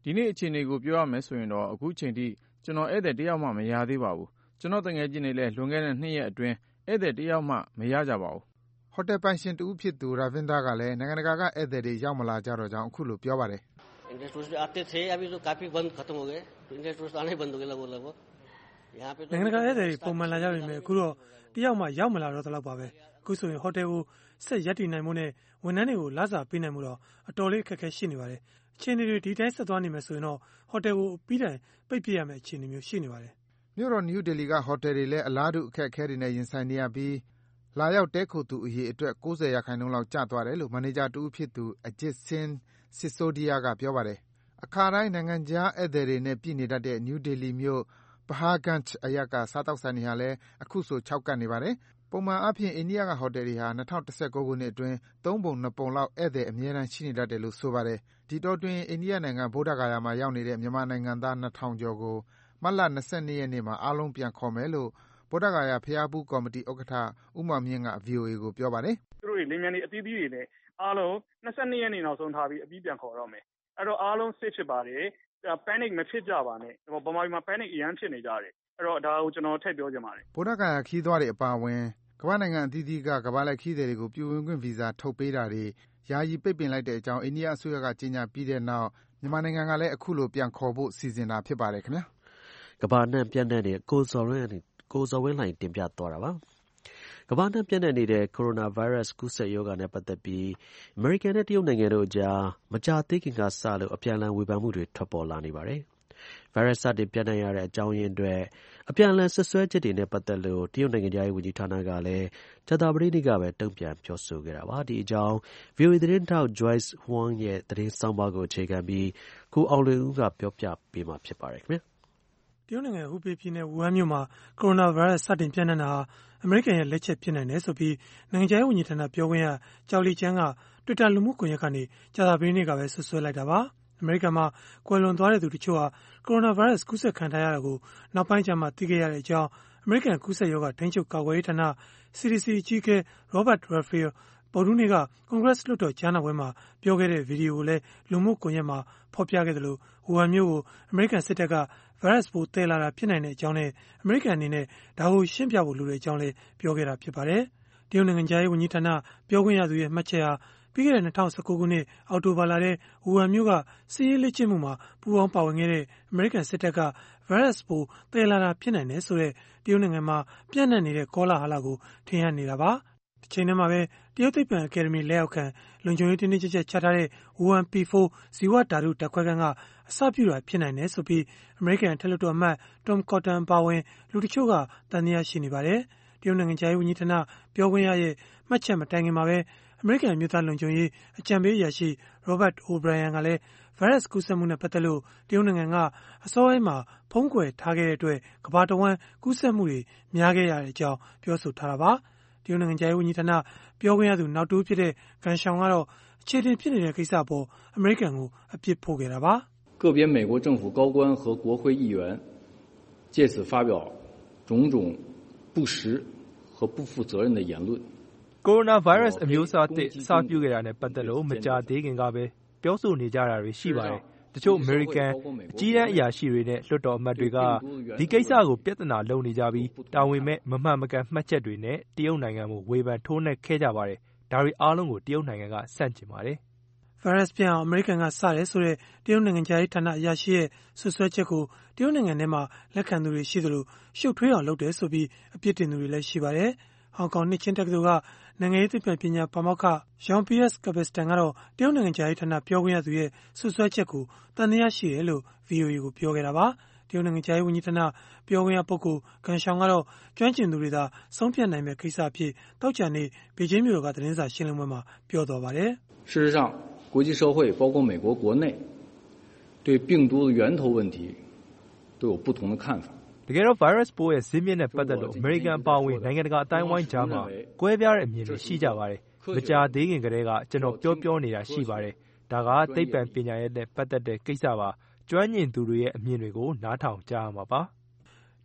ဒီနေ့အခြေအနေကိုပြောရမယ်ဆိုရင်တော့အခုချိန်ထိကျွန်တော်ဧည့်သည်တယောက်မှမရသေးပါဘူးကျွန်တော်တငယ်ချင်းတွေလည်းလွန်ခဲ့တဲ့2 ရက်အတွင်းဧည့်သည်တယောက်မှမရကြပါဘူးဟိုတယ်ပိုင်ရှင်တူဖြစ်သူ Ravinder ကလည်းနိုင်ငံတကာကဧည့်သည်တွေရောက်မလာကြတော့ကြောင်းအခုလိုပြောပါတယ် Indian tourist आते थे अभी तो काफी बंद खत्म हो गए इंडियन टूरिस्ट आने बंद हो गए लगभग यहाँ पे နိုင်ငံတကာဧည့်သည်ပုံမှန်လာကြပြီမဲ့အခုတော့တယောက်မှရောက်မလာတော့တလောက်ပါပဲအခုဆိုရင်ဟိုတယ်ကိုဆက်ရက်တည်နိုင်မှုနဲ့ဝန်ထမ်းတွေကိုလစာပေးနိုင်မှုတော့အတော်လေးအခက်အခဲရှိနေပါတယ်အခြေအနေတွေဒီတိုင်းဆက်သွားနေမယ်ဆိုရင်တော့ဟိုတယ်ကိုပြီးတိုင်ပိတ်ပြရမယ့်အခြေအနေမျိုးရှိနေပါတယ်မြို့တော်နယူးဒေလီကဟိုတယ်တွေလည်းအလားတူအခက်အခဲတွေနဲ့ရင်ဆိုင်နေရပြီးလာရောက်တဲခိုသူအရေအတွက် 90% လောက်ကျသွားတယ်လို့မန်နေဂျာတူဖြစ်သူ Ajit Singh Sisodia ကပြောပါတယ်အခါတိုင်းနိုင်ငံခြားဧည့်သည်တွေနဲ့ပြည်နေတတ်တဲ့နယူးဒေလီမြို့ Paharganj အရပ်ကစားတောက်ဆိုင်တွေဟာလည်းအခုဆို6ကပ်နေပါတယ်ပုံမှန်အားဖြင့်အိန္ဒိယကဟိုတယ်တွေဟာ2019ခုနှစ်အတွင်း3ပုံ2ပုံလောက်ဧည့်သည်အမြဲတမ်းရှိနေတတ်တယ်လို့ဆိုပါတယ်ဒီတော့တွင်အိန္ဒိယနိုင်ငံဗုဒ္ဓဂါယာမှာရောက်နေတဲ့မြန်မာနိုင်ငံသား2000ကျော်ကိုမတ်လ22ရက်နေ့မှာအားလုံးပြန်ခေါ်မယ်လို့ဗုဒ္ဓဂါယာဖျားဘူးကော်မတီဥက္ကဋ္ဌဦးမောင်မြင့်က VOA ကိုပြောပါတယ်သူတို့တွေလင်းမြန်နေအသီးသီးတွေနဲ့အားလုံး22ရက်နေ့နောက်ဆုံးထားပြီးအပြီးပြန်ခေါ်တော့မယ်အဲ့တော့အားလုံး safe ဖြစ်ပါတယ်panic မဖြစ်ကြပါနဲ့ဗမာပြည်မှာ panic အရန်ဖြစ်နေကြတယ်အဲ့တော့ဒါကိုကျွန်တော်ထည့်ပြောချင်ပါတယ်ဗုဒ္ဓဂါယာခီးသွားတွေအပါအဝင်ကမ္ဘာနိုင်ငံအသီးသီးကကမ္ဘာလှည့်ခီးသည်တွေကိုပြည်ဝင်ခွင့်ဗီဇာထုတ်ပေးတာတွေယာယီပိတ်ပင်လိုက်တဲ့အကြောင်းအိန္ဒိယအစိုးရကကြေညာပြီးတဲ့နောက်မြန်မာနိုင်ငံကလည်းအခုလိုပြန်ခေါ်ဖို့စီစဉ်တာဖြစ်ပါတယ်ခင်ဗျာကမ္ဘာနဲ့ပြန့်နှံ့တဲ့ကိုဇော်ဝင်းလှိုင်တင်ပြသွားတာပါကမ္ဘာနဲ့ပြန့်နှံ့နေတဲ့ကိုရိုနာဗိုင်းရပ်စ်ကူးစက်ရောဂါနဲ့ပတ်သက်ပြီးအမေရိကန်နဲ့တရုတ်နိုင်ငံတို့အကြားမကြာသေးခင်ကစလို့အပြန်အလှန်ဝေဖန်မှုတွေထွက်ပေါ်လာနေပါတယ်ဗိုင်းရပ်စ်စတင်ပြန့်နှံ့ရတဲ့အကြောင်းရင်းအတွက်အပြန်အလှန်ဆွဆွဲချက်တွေနဲ့ပတ်သက်လို့တရုတ်နိုင်ငံသားရေးဝန်ကြီးဌာနကလည်းကြာသပတေးနေ့ကပဲတုံ့ပြန်ပြောဆိုခဲ့တာပါဒီအကြောင်း VOA သတင်းထောက် Joyce Huang ရဲ့သတင်းဆောင်းပါးကိုအခြေခံပြီးကိုအောင်လွင်ဦးကပြောပြပေးမှာဖြစ်ပါတယ်ခင်ဗျာတရုတ်နိုင်ငံဟူပေပြည်နယ်ဝူဟန်မြို့မှာကိုရိုနာဗိုင်းရပ်စ်စတင်ပြန့်နှံ့တာဟာအမေရိကန်ရဲ့လက်ချက်ဖြစ်နိုင်တယ်ဆိုပြီးနိုင်ငံခြားရေးဝန်ကြီးဌာနပြောခွင့်ရကျော်လီကျန်းက Twitter လူမှုကွန်ရက်ကနေကြာသပတေးနေ့ကပဲဆွဆွဲလိုက်တာပါအမေရိကန်မှာကွယ်လွန်သွားတဲ့သူတချို့ဟာကိုရိုနာဗိုင်းရပ်စ်ကူးစက်ခံထားရတာကိုနောက်ပိုင်းကျမှသိခဲ့ရတဲ့အကြောင်းအမေရိကန်ကူးစက်ရောဂါထိန်းချုပ်ကာကွယ်ရေးဌာန CDC အကြီးအကဲ Robert Redfield ဗုဒ္ဓဟူးနေ့ကကွန်ဂရက်လွှတ်တော်ကြားနာပွဲမှာပြောခဲ့တဲ့ဗီဒီယိုကိုလည်းလူမှုကွန်ရက်မှာဖော်ပြခဲ့သလိုဝူဟန်မြို့ကိုအမေရိကန်စစ်တပ်ကဗိုင်းရပ်စ်ပိုးသယ်လာတာဖြစ်နိုင်တဲ့အကြောင်းနဲ့အမေရိကန်အနေနဲ့ဒါကိုရှင်းပြဖို့လိုတဲ့အကြောင်းလည်းပြောခဲ့တာဖြစ်ပါတယ်တရုတ်နိုင်ငံခြားရေးဝန်ကြီးဌာနပြောခွင့်ရသူရဲ့မှတ်ချက်ဟာပြီးခဲ့တဲ့2019ခုနှစ်အောက်တိုဘာလထဲဝူဟန်မြို့ကစစ်ရေးလေ့ကျင့်မှုမှာပူးပေါင်းပါဝင်ခဲ့တဲ့အမေရိကန်စစ်တပ်ကဗိုင်းရပ်စ်ပိုးသယ်လာတာဖြစ်နိုင်တယ်ဆိုတဲ့တရုတ်နိုင်ငံမှာပြန့်နှံ့နေတဲ့ကောလာဟလကိုထင်ဟပ်နေတာပါတစ်ချိန်တည်းမှာပဲတရုတ်သိပ္ပံအကယ်ဒမီလက်အောက်ခံလုံခြုံရေးတင်းတင်းကျပ်ကျပ်ချထားတဲ့ဝူဟန် P4 ဇီဝဓာတုဓာတ်ခွဲခန်းကအစပြုတာဖြစ်နိုင်တယ်ဆိုပြီးအမေရိကန်အထက်လွှတ်တော်အမတ် Tom Cotton ပါဝင်လူတချို့ကသံသယရှိနေပါတယ်တရုတ်နိုင်ငံခြားရေးဝန်ကြီးဌာနပြောခွင့်ရရဲ့မှတ်ချက်မတိုင်ခင်မှာပဲအမေရိကန်မြို့သားလုံခြုံရေးအကြံပေးအရာရှိ Robert O'Brien ကလည်းဗိုင်းရပ်စ်ကူးစက်မှုနဲ့ပတ်သက်လို့တရုတ်နိုင်ငံကအစောပိုင်းမှာဖုံးကွယ်ထားခဲ့တဲ့အတွက်ကမ္ဘာတဝန်းကူးစက်မှုတွေများခဲ့ရတဲ့အကြောင်းပြောဆိုထားတာပါတရုတ်နိုင်ငံခြားရေးဝန်ကြီးဌာနပြောခွင့်ရသူနောက်တူဖြစ်တဲ့ကန်ရှောင်ကတော့အခြေတင်ဖြစ်နေတဲ့ကိစ္စပေါ်အမေရိကန်ကိုအပြစ်ဖို့ခဲ့တာပါ个别美国政府高官和国会议员借此发表种种不实和不负责任的言论ကိုရိုနာဗိုင်းရပ်စ်အမျိုးအစားသစ်အစပြုခဲ့တာနဲ့ပတ်သက်လို့မကြာသေးခင်ကပဲပြောဆိုနေကြတာတွေရှိပါတယ်တချို့အမေရိကန်အကြီးတန်းအရာရှိတွေနဲ့လွှတ်တော်အမတ်တွေကဒီကိစ္စကိုပြဿနာလုပ်နေကြပြီးတာဝန်မဲ့မမှန်မကန်မှတ်ချက်တွေနဲ့တရုတ်နိုင်ငံကိုဝေဖန်ထိုးနှက်ခဲ့ကြပါတယ်ဒါတွေအားလုံးကိုတရုတ်နိုင်ငံကဆန့်ကျင်ပါတယ်ဗိုင်းရပ်စ်ပြန်အောင်အမေရိကန်ကစတယ်ဆိုတဲ့တရုတ်နိုင်ငံခြားရေးဌာနအရာရှိရဲ့ဆွဆွဲချက်ကိုတရုတ်နိုင်ငံထဲမှာလက်ခံသူတွေရှိသလိုရှုပ်ထွေးအောင်လုပ်တယ်ဆိုပြီးအပြစ်တင်သူတွေလည်းရှိပါတယ်ဟောင်ကောင်နှစ်ချင်းတက္ကသိုလ်ကနိုင်ငံရေးသိပ္ပံပညာပါမောက္ခ Jean-Pierre Cabestan ကတော့တရုတ်နိုင်ငံခြားရေးဌာနပြောခွင့်ရသူရဲ့ဆွဆွဲချက်ကိုသံသယရှိတယ်လို့ VOA ကိုပြောခဲ့တာပါတရုတ်နိုင်ငံခြားရေးဝန်ကြီးဌာနပြောခွင့်ရပုဂ္ဂိုလ်ကန်ရှောင်ကတော့ကျွမ်းကျင်သူတွေသာဆုံးဖြတ်နိုင်မယ့်ကိစ္စအဖြစ်တောက်ကြနေဘေကျင်းမြို့တော်ကသတင်းစာရှင်းလင်းပွဲမှာပြောသွားပါတယ်事实上国际社会包括美国国内对病毒的源头问题都有不同的看法တကယ်တော့ဗိုင်းရပ်စ်ပိုးရဲ့ဇစ်မြစ်နဲ့ပတ်သက်လို့အမေရိကန်အပါအဝင်နိုင်ငံတကာအတိုင်းအဝိုင်းကြားမှာကွဲပြားတဲ့အမြင်တွေရှိကြပါတယ်မကြာသေးခင်ကတည်းကကျွန်တော်ပြောနေတာရှိပါတယ်ဒါကသိပ္ပံပညာရဲ့နဲ့ပတ်သက်တဲ့ကိစ္စပါကျွမ်းကျင်သူတွေရဲ့အမြင်တွေကိုနားထောင်ကြရမှာပါတ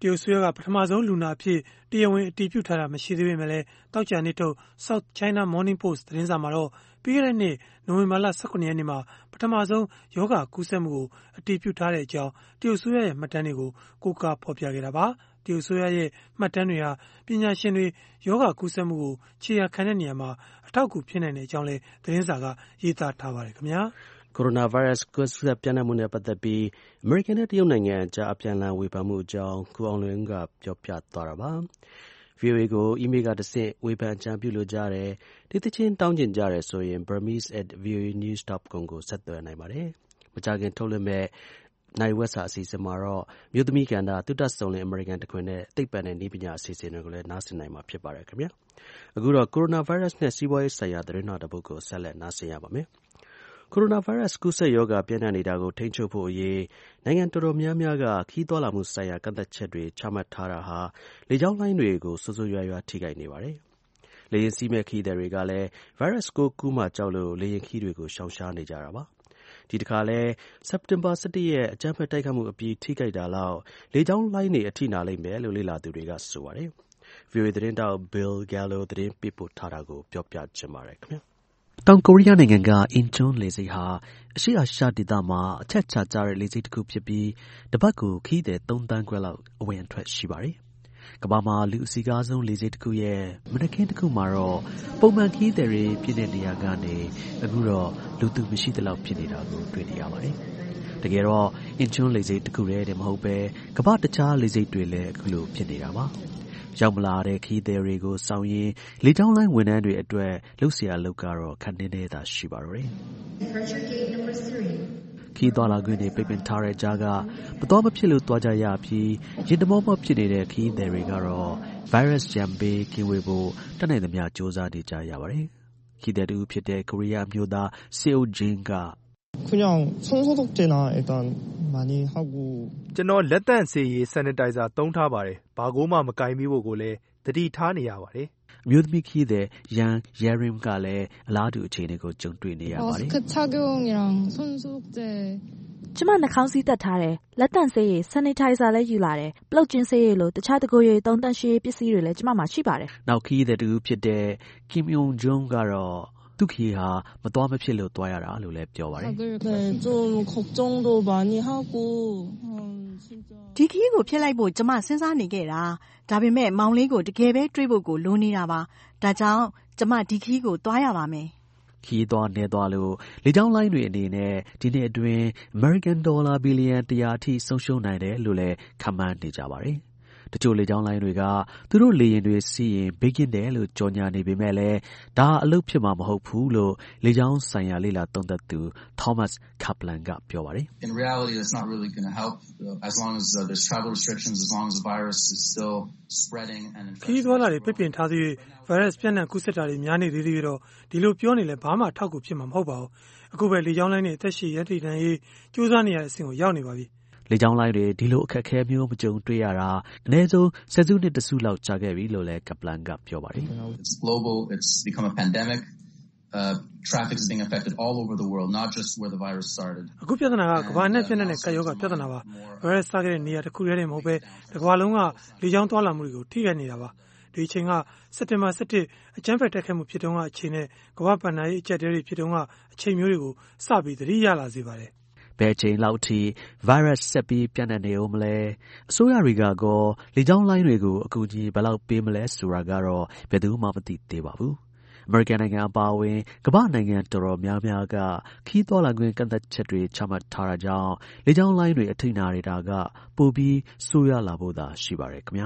တရုတ်အစိုးရကပထမဆုံးလူနာအဖြစ်တရားဝင်အတည်ပြုထားတာမရှိသေးပေမဲ့လည်းသောကြာနေ့ထုတ် South China Morning Post သတင်းစာမှာတော့ပြီးခဲ့တဲ့နှစ်နိုဝင်ဘာလ 18 ရက်နေ့မှာပထမဆုံးယောဂကူးစက်မှုကိုအတည်ပြုထားတဲ့အကြောင်းတရုတ်အစိုးရရဲ့မှတ်တမ်းတွေကိုကိုးကားဖော်ပြခဲ့တာပါ။တရုတ်အစိုးရရဲ့မှတ်တမ်းတွေဟာပညာရှင်တွေယောဂကူးစက်မှုကိုခြေရာခံတဲ့နေရာမှာအထောက်အကူဖြစ်နိုင်တဲ့အကြောင်းလည်းသတင်းစာကရေးသားထားပါတယ်ခင်ဗျာ။ကိုရိုနာဗိုင်းရပ်စ်ကူးစက်ပျံ့နှံ့မှုနဲ့ပတ်သက်ပြီးအမေရိကန်နဲ့တရုတ်နိုင်ငံအကြားအပြန်အလှန်ဝေဖန်မှုအကြောင်းကိုအောင်လွင်ကပြောပြသွားတာပါ။ VOA ကိုအီးမေးလ်ကတဆင့်ဝေဖန်အကြံပြုလိုကြတယ်ဒေသချင်းတောင်းကျင်ကြတယ်ဆိုရင် burmese@voanews.com ကိုဆက်သွယ်နိုင်ပါတယ်။မကြာခင်ထုတ်လွှင့်မဲ့နိုင်ဝက်စာအစီအစဉ်မှာတော့မြို့သမီးကဏ္ဍသုတစုံလင်အမေရိကန်တခွင်နဲ့သိပ္ပံနဲ့နည်းပညာအစီအစဉ်တွေကိုလည်းနားဆင်နိုင်မှာဖြစ်ပါတယ်ခင်ဗျာ။အခုတော့ကိုရိုနာဗိုင်းရပ်စ်နဲ့စီးပွားရေးဆိုင်ရာသတင်းတော်တစ်ပုဒ်ကိုဆက်လက်နားဆင်ရပါမယ်။ကိုရိုနာဗိုင်းရပ်စ်ကူးစက်ရောဂါပြန့်နှံ့နေတာကိုထိန်းချုပ်ဖို့အရေးနိုင်ငံတော်တော်များများကခရီးသွားလာမှုဆိုင်ရာကန့်သတ်ချက်တွေချမှတ်ထားတာဟာလေကြောင်းလိုင်းတွေကိုဆိုးဆိုးရွားရွားထိခိုက်နေပါတယ်။လေယာဉ်စီးမဲ့ခရီးသည်တွေကလည်းဗိုင်းရပ်စ်ကိုကူးမှကြောက်လို့လေယာဉ်ခရီးတွေကိုရှောင်ရှားနေကြတာပါ။ဒီတစ်ခါလဲစက်တင်ဘာ17ရက်အကြမ်းဖက်တိုက်ခိုက်မှုအပြီးထိခိုက်တာလောက်လေကြောင်းလိုင်းတွေအထိနာလိမ့်မယ်လို့လေ့လာသူတွေကဆိုပါတယ်။ VOA သတင်းတောက် Bill Gallo သတင်းပေးပို့ထားတာကိုပြောပြချင်ပါတယ်ခင်ဗျာ။တောင်ကိုရီးယားနိုင်ငံကအင်ချွန်းလေဆိပ်ဟာအရှေ့အာရှဒေသမှာအချက်ချာကျတဲ့လေဆိပ်တစ်ခုဖြစ်ပြီးတစ်ပတ်ကိုခရီးသည်3 သန်းခွဲလောက်အဝင်အထွက်ရှိပါတယ်။ကမ္ဘာမှာလူအစီကားဆုံးလေဆိပ်တစ်ခုရဲ့မနက်ခင်းတစ်ခုမှာတော့ပုံမှန်ခရီးသည်တွေပြည့်တဲ့နေရာကနေအခုတော့လူသူမရှိသလောက်ဖြစ်နေတာကိုတွေ့နေရပါတယ်။တကယ်တော့အင်ချွန်းလေဆိပ်တစ်ခုတည်းမဟုတ်ပဲကမ္ဘာတခြားလေဆိပ်တွေလည်းအခုလိုဖြစ်နေတာပါ။ရောက်မလာတဲ့ခရီးသည်တွေကိုစောင့်ရင်းလေကြောင်းလိုင်းဝန်ထမ်းတွေအတွက်လုပ်เสียလုပ်ကတော့ခက်နေနေတာရှိပါတော့တယ်။ခရီးသွားလာခွင့်တွေပိတ်ပင်ထားတဲ့ကြားကမတော်မဖြစ်လို့သွားကြရပြီးရင်တမောမောဖြစ်နေတဲ့ခရီးသည်တွေကတော့ဗိုင်းရပ်စ်ရန်ဘေးကင်းဝေးဖို့တတ်နိုင်သမျှစူးစမ်းနေကြရပါတယ်။ခရီးသည်တူဖြစ်တဲ့ကိုရီးယားမျိုးသားစေအိုဂျင်းက 그냥 손소독제나 일단 많이 하고 ကျွန်တော်လက်သန့်ဆေးရည် sanitizer သုံးထားပါတယ်။ဘာကိုမှမကင်မိဖို့ကိုလည်းသတိထားနေရပါတယ်။အမျိုးသမီးခရီးသည်ရန်ရဲရင်ကလည်းအလားတူအခြေအနေကိုကြုံတွေ့နေရပါတယ်။ 마스크 착용이랑 손소독제 ကျမနှာခေါင်းစည်းတက်ထားတယ်လက်သန့်ဆေးရည် sanitizer လည်းယူလာတယ်ပလုတ်ကျင်းဆေးရည်လို့တခြားတကူရည်သုံးသန့်ရှင်းပစ္စည်းတွေလည်းကျမမှာရှိပါတယ်။နောက်ခရီးသည်တူဖြစ်တဲ့ Kim Yong Jong ကတော့သူခရီးဟာမသွားမဖြစ်လို့သွားရတာလို့လည်းပြောပါတယ် 좀 걱정도 많이 하고 ဒီခရီးကိုဖျက်လိုက်ဖို့ကျမစဉ်းစားနေခဲ့တာဒါပေမဲ့မောင်လေးကိုတကယ်ပဲတွေးဖို့ကိုလိုနေတာပါဒါကြောင့်ကျမဒီခရီးကိုသွားရပါမယ်ခရီးသွားနေသွားလို့လေကြောင်းလိုင်းတွေအနေနဲ့ဒီနှစ်အတွင်း American dollar ဘီလီယံ 100 အထိဆုံးရှုံးနိုင်တယ်လို့လည်းခန့်မှန်းနေကြပါတယ်တချို့လေကြောင်းလိုင်းတွေကသူတို့လေယာဉ်တွေစီးရင်ဘေးကင်းတယ်လို့ကြော်ညာနေပေမဲ့လည်းဒါအလုပ်ဖြစ်မှာမဟုတ်ဘူးလို့လေကြောင်းဆိုင်ရာလေ့လာသုံးသပ်သူ Thomas Kaplan ကပြောပါတယ် In reality that's not really going to help as long as there's travel restrictions as long as the virus is still spreading and ခရီးသွားလာတွေပိတ်ပင်ထားသေး၍ဗိုင်းရပ်စ်ပြန့်နှံ့ကူးစက်တာတွေများနေသေးသေးတော့ဒီလိုပြောနေလဲဘာမှထောက်ကူဖြစ်မှာမဟုတ်ပါဘူးအခုပဲလေကြောင်းလိုင်းတွေအသက်ရှည်ရည်တည်နိုင်ရေးစူးစမ်းနေရတဲ့အဆင့်ကိုရောက်နေပါပြီလေကြောင်းလိုင်းတွေဒီလိုအခက်အခဲမျိုးမကြုံတွေ့ရတာအနည်းဆုံးဆယ်စုနှစ်တစုလောက်ကြာခဲ့ပြီလို့လည်းကပလန်ကပြောပါတယ် It's global it's become a pandemic traffic is being affected all over the world not just where the virus started အခုပြဿနာကကမ္ဘာနဲ့ပြန့်နှံ့တဲ့ကပ်ရောဂါပြဿနာပါဗိုင်းရပ်စ်စခဲ့တဲ့နေရာတစ်ခုတည်းမဟုတ်ပဲတစ်ကမ္ဘာလုံးကလေကြောင်းသွားလာမှုတွေကိုထိခိုက်နေတာပါဒီအချိန်ကစက်တင်ဘာ17အကြမ်းဖက်တိုက်ခိုက်မှုဖြစ်တုန်းကအချိန်နဲ့ကမ္ဘာပဏ္ဍာရေးအကျပ်တဲတွေဖြစ်တုန်းကအချိန်မျိုးတွေကိုစပြီးသတိရလာစေပါတယ်ဘယ်ချိန်လောက်ထိဗိုင်းရပ်စ်ဆက်ပြီးပြန့်နှံ့နေဦးမလဲအစိုးရတွေကကောလေကြောင်းလိုင်းတွေကိုအကူအညီဘယ်လောက်ပေးမလဲဆိုတာကတော့ဘယ်သူမှမသိသေးပါဘူးအမေရိကန်နိုင်ငံအပါအဝင်ကမ္ဘာနိုင်ငံတော်တော်များများကခီးသွားလာခွင့်ကန့်သတ်ချက်တွေချမှတ်ထားတာကြောင့်လေကြောင်းလိုင်းတွေအထိနာနေတာကပိုပြီးဆိုးရွားလာဖို့သာရှိပါတယ်ခင်ဗျာ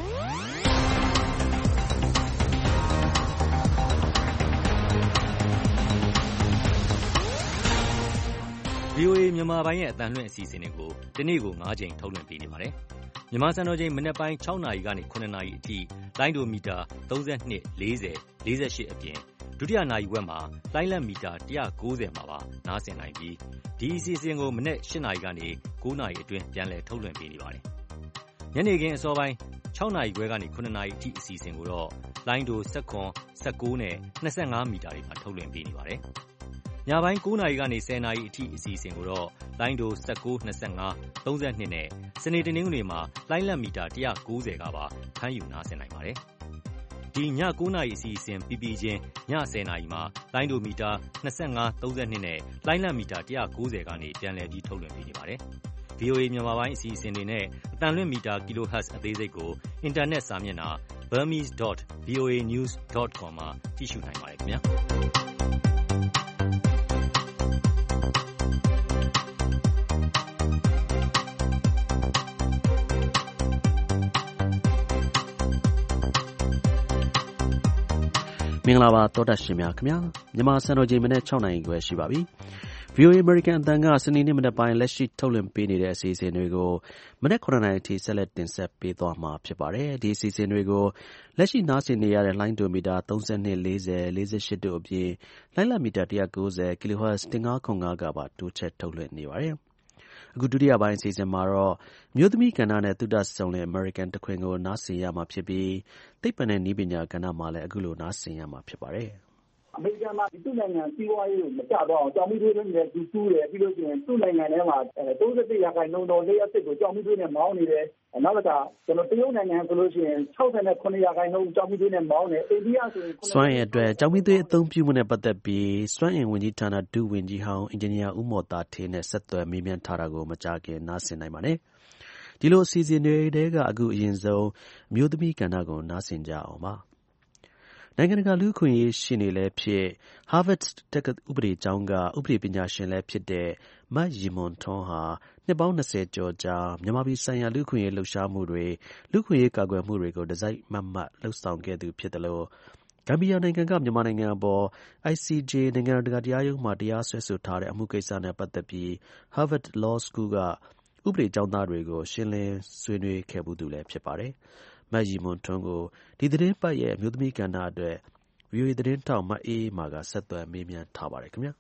VOA မြန်မာပိုင်းရဲ့အသံလွှင့်အစီအစဉ်တွေကိုဒီနေ့ကို9ချိန်ထုတ်လွှင့်ပေးနေပါတယ်။မြန်မာစံတော်ချိန်မနက်ပိုင်း6နာရီကနေ9နာရီအထိလိုင်းဒိုမီတာ32 40 48အပြင်ဒုတိယနာရီဝက်မှာလိုင်းလက်မီတာ190မှာပါနားဆင်နိုင်ပြီးဒီအစီအစဉ်ကိုမနက်8နာရီကနေ9နာရီအတွင်းပြန်လည်ထုတ်လွှင့်ပေးနေပါတယ်။ညနေခင်းအစောပိုင်း6နာရီခွဲကနေ9နာရီအထိအစီအစဉ်ကိုတော့လိုင်းဒို19 19နဲ့25မီတာတွေမှာထုတ်လွှင့်ပေးနေပါတယ်။ညပိုင်း9 နာရီကနေ 10 နာရီအထိအစီအစဉ်ကိုတော့လိုင်းဒို19 25 32နဲ့စနေတနင်္ဂနွေမှာလိုင်းလတ်မီတာ190ကပါဖမ်းယူနားဆင်နိုင်ပါတယ်။ဒီည9 နာရီအစီအစဉ်ပြီးချင်းည10 နာရီမှာလိုင်းဒိုမီတာ25 32နဲ့လိုင်းလတ်မီတာ190ကနေပြန်လည်ပြီးထုတ်လွှင့်ပေးနေပါတယ်။ VOA မြန်မာပိုင်းအစီအစဉ်တွေနဲ့အတန်လွင့်မီတာ kHz အသေးစိတ်ကိုအင်တာနက်စာမျက်နှာ burmese.voanews.com မှာကြည့်ရှုနိုင်ပါတယ်ခင်ဗျာ။မင်္ဂလာပါတောတရှင်များခင်ဗျာမြန်မာစံတော်ချိန်မနေ့6 နာရီခွဲရှိပါပြီ VOA American အသံကစနေနေ့မနက်ပိုင်းလက်ရှိထုတ်လွှင့်ပေးနေတဲ့အစီအစဉ်တွေကိုမနေ့9 နာရီအထိဆက်လက်တင်ဆက်ပေးသွားမှာဖြစ်ပါတယ်ဒီအစီအစဉ်တွေကိုလက်ရှိနားဆင်နေရတဲ့လိုင်းဒိုမီတာ32 40 48တို့အပြင်လိုင်းလတ်မီတာ190 kHz 1505ကပါတိုးချဲ့ထုတ်လွှင့်နေပါတယ်အခုဒုတိယပိုင်းအစီအစဉ်မှာတော့မျိုးသမီးကဏ္ဍနဲ့သုတစုံလင် American တခွင်ကိုနားဆင်ရမှာဖြစ်ပြီးသိပ္ပံနဲ့နည်းပညာကဏ္ဍမှာလည်းအခုလိုနားဆင်ရမှာဖြစ်ပါတယ်အမေရိကန်မှာသူ့နိုင်ငံစီးပွားရေးကိုမကျတော့အောင်ကြောင်မီးသွေးနဲ့သူတူးတယ်ပြီးလို့ရှိရင်သူ့နိုင်ငံထဲမှာ31ရာခိုင်နှုန်းတော့လျှက်စစ်ကိုကြောင်မီးသွေးနဲ့မောင်းနေတယ်နောက်တစ်ခါကျွန်တော်တရုတ်နိုင်ငံဆိုလို့ရှိရင်69ရာခိုင်နှုန်းကြောင်မီးသွေးနဲ့မောင်းတယ်အိန္ဒိယဆိုရင်စွမ်းအင်အတွက်ကြောင်မီးသွေးအသုံးပြုမှုနဲ့ပတ်သက်ပြီးစွမ်းအင်ဝန်ကြီးဌာနဒုဝန်ကြီးဟောင်းအင်ဂျင်နီယာဦးမော်သားထေးနဲ့ဆက်သွယ်မေးမြန်းထားတာကိုမကြာခင်နားဆင်နိုင်ပါနဲ့ဒီလိုအစီအစဉ်တွေကအခုအရင်ဆုံးအမျိုးသမီးကဏ္ဍကိုနားဆင်ကြအောင်ပါနိုင်ငံတကာလူ့အခွင့်အရေးရှေ့နေလည်းဖြစ် Harvard တက္ကသိုလ်ဥပဒေကျောင်းကဥပဒေပညာရှင်လည်းဖြစ်တဲ့မရီမွန်ထွန်းဟာနှစ်ပေါင်း20ကျော်ကြာမြန်မာပြည်ဆိုင်ရာလူ့အခွင့်အရေးလှုပ်ရှားမှုတွေလူ့အခွင့်အရေးကာကွယ်မှုတွေကိုတစိုက်မတ်မတ်လှုပ်ဆောင်ခဲ့သူဖြစ်တယ်လို့ဂမ်ဘီယာနိုင်ငံကမြန်မာနိုင်ငံအပေါ် ICJ နိုင်ငံတကာတရားရုံးမှာတရားစွဲဆိုထားတဲ့အမှုကိစ္စနဲ့ပတ်သက်ပြီး Harvard Law School ကဥပဒေကျောင်းသားတွေကိုရှင်းလင်းဆွေးနွေးခဲ့ဘူးသူလည်းဖြစ်ပါတယ်မတ်ရီမွန်ထွန်းကိုဒီသတင်းပတ်ရဲ့အမျိုးသမီးကဏ္ဍအတွက် VOA သတင်းထောက်မအေးမာကဆက်သွယ်မေးမြန်းထားပါတယ်ခင်ဗျာ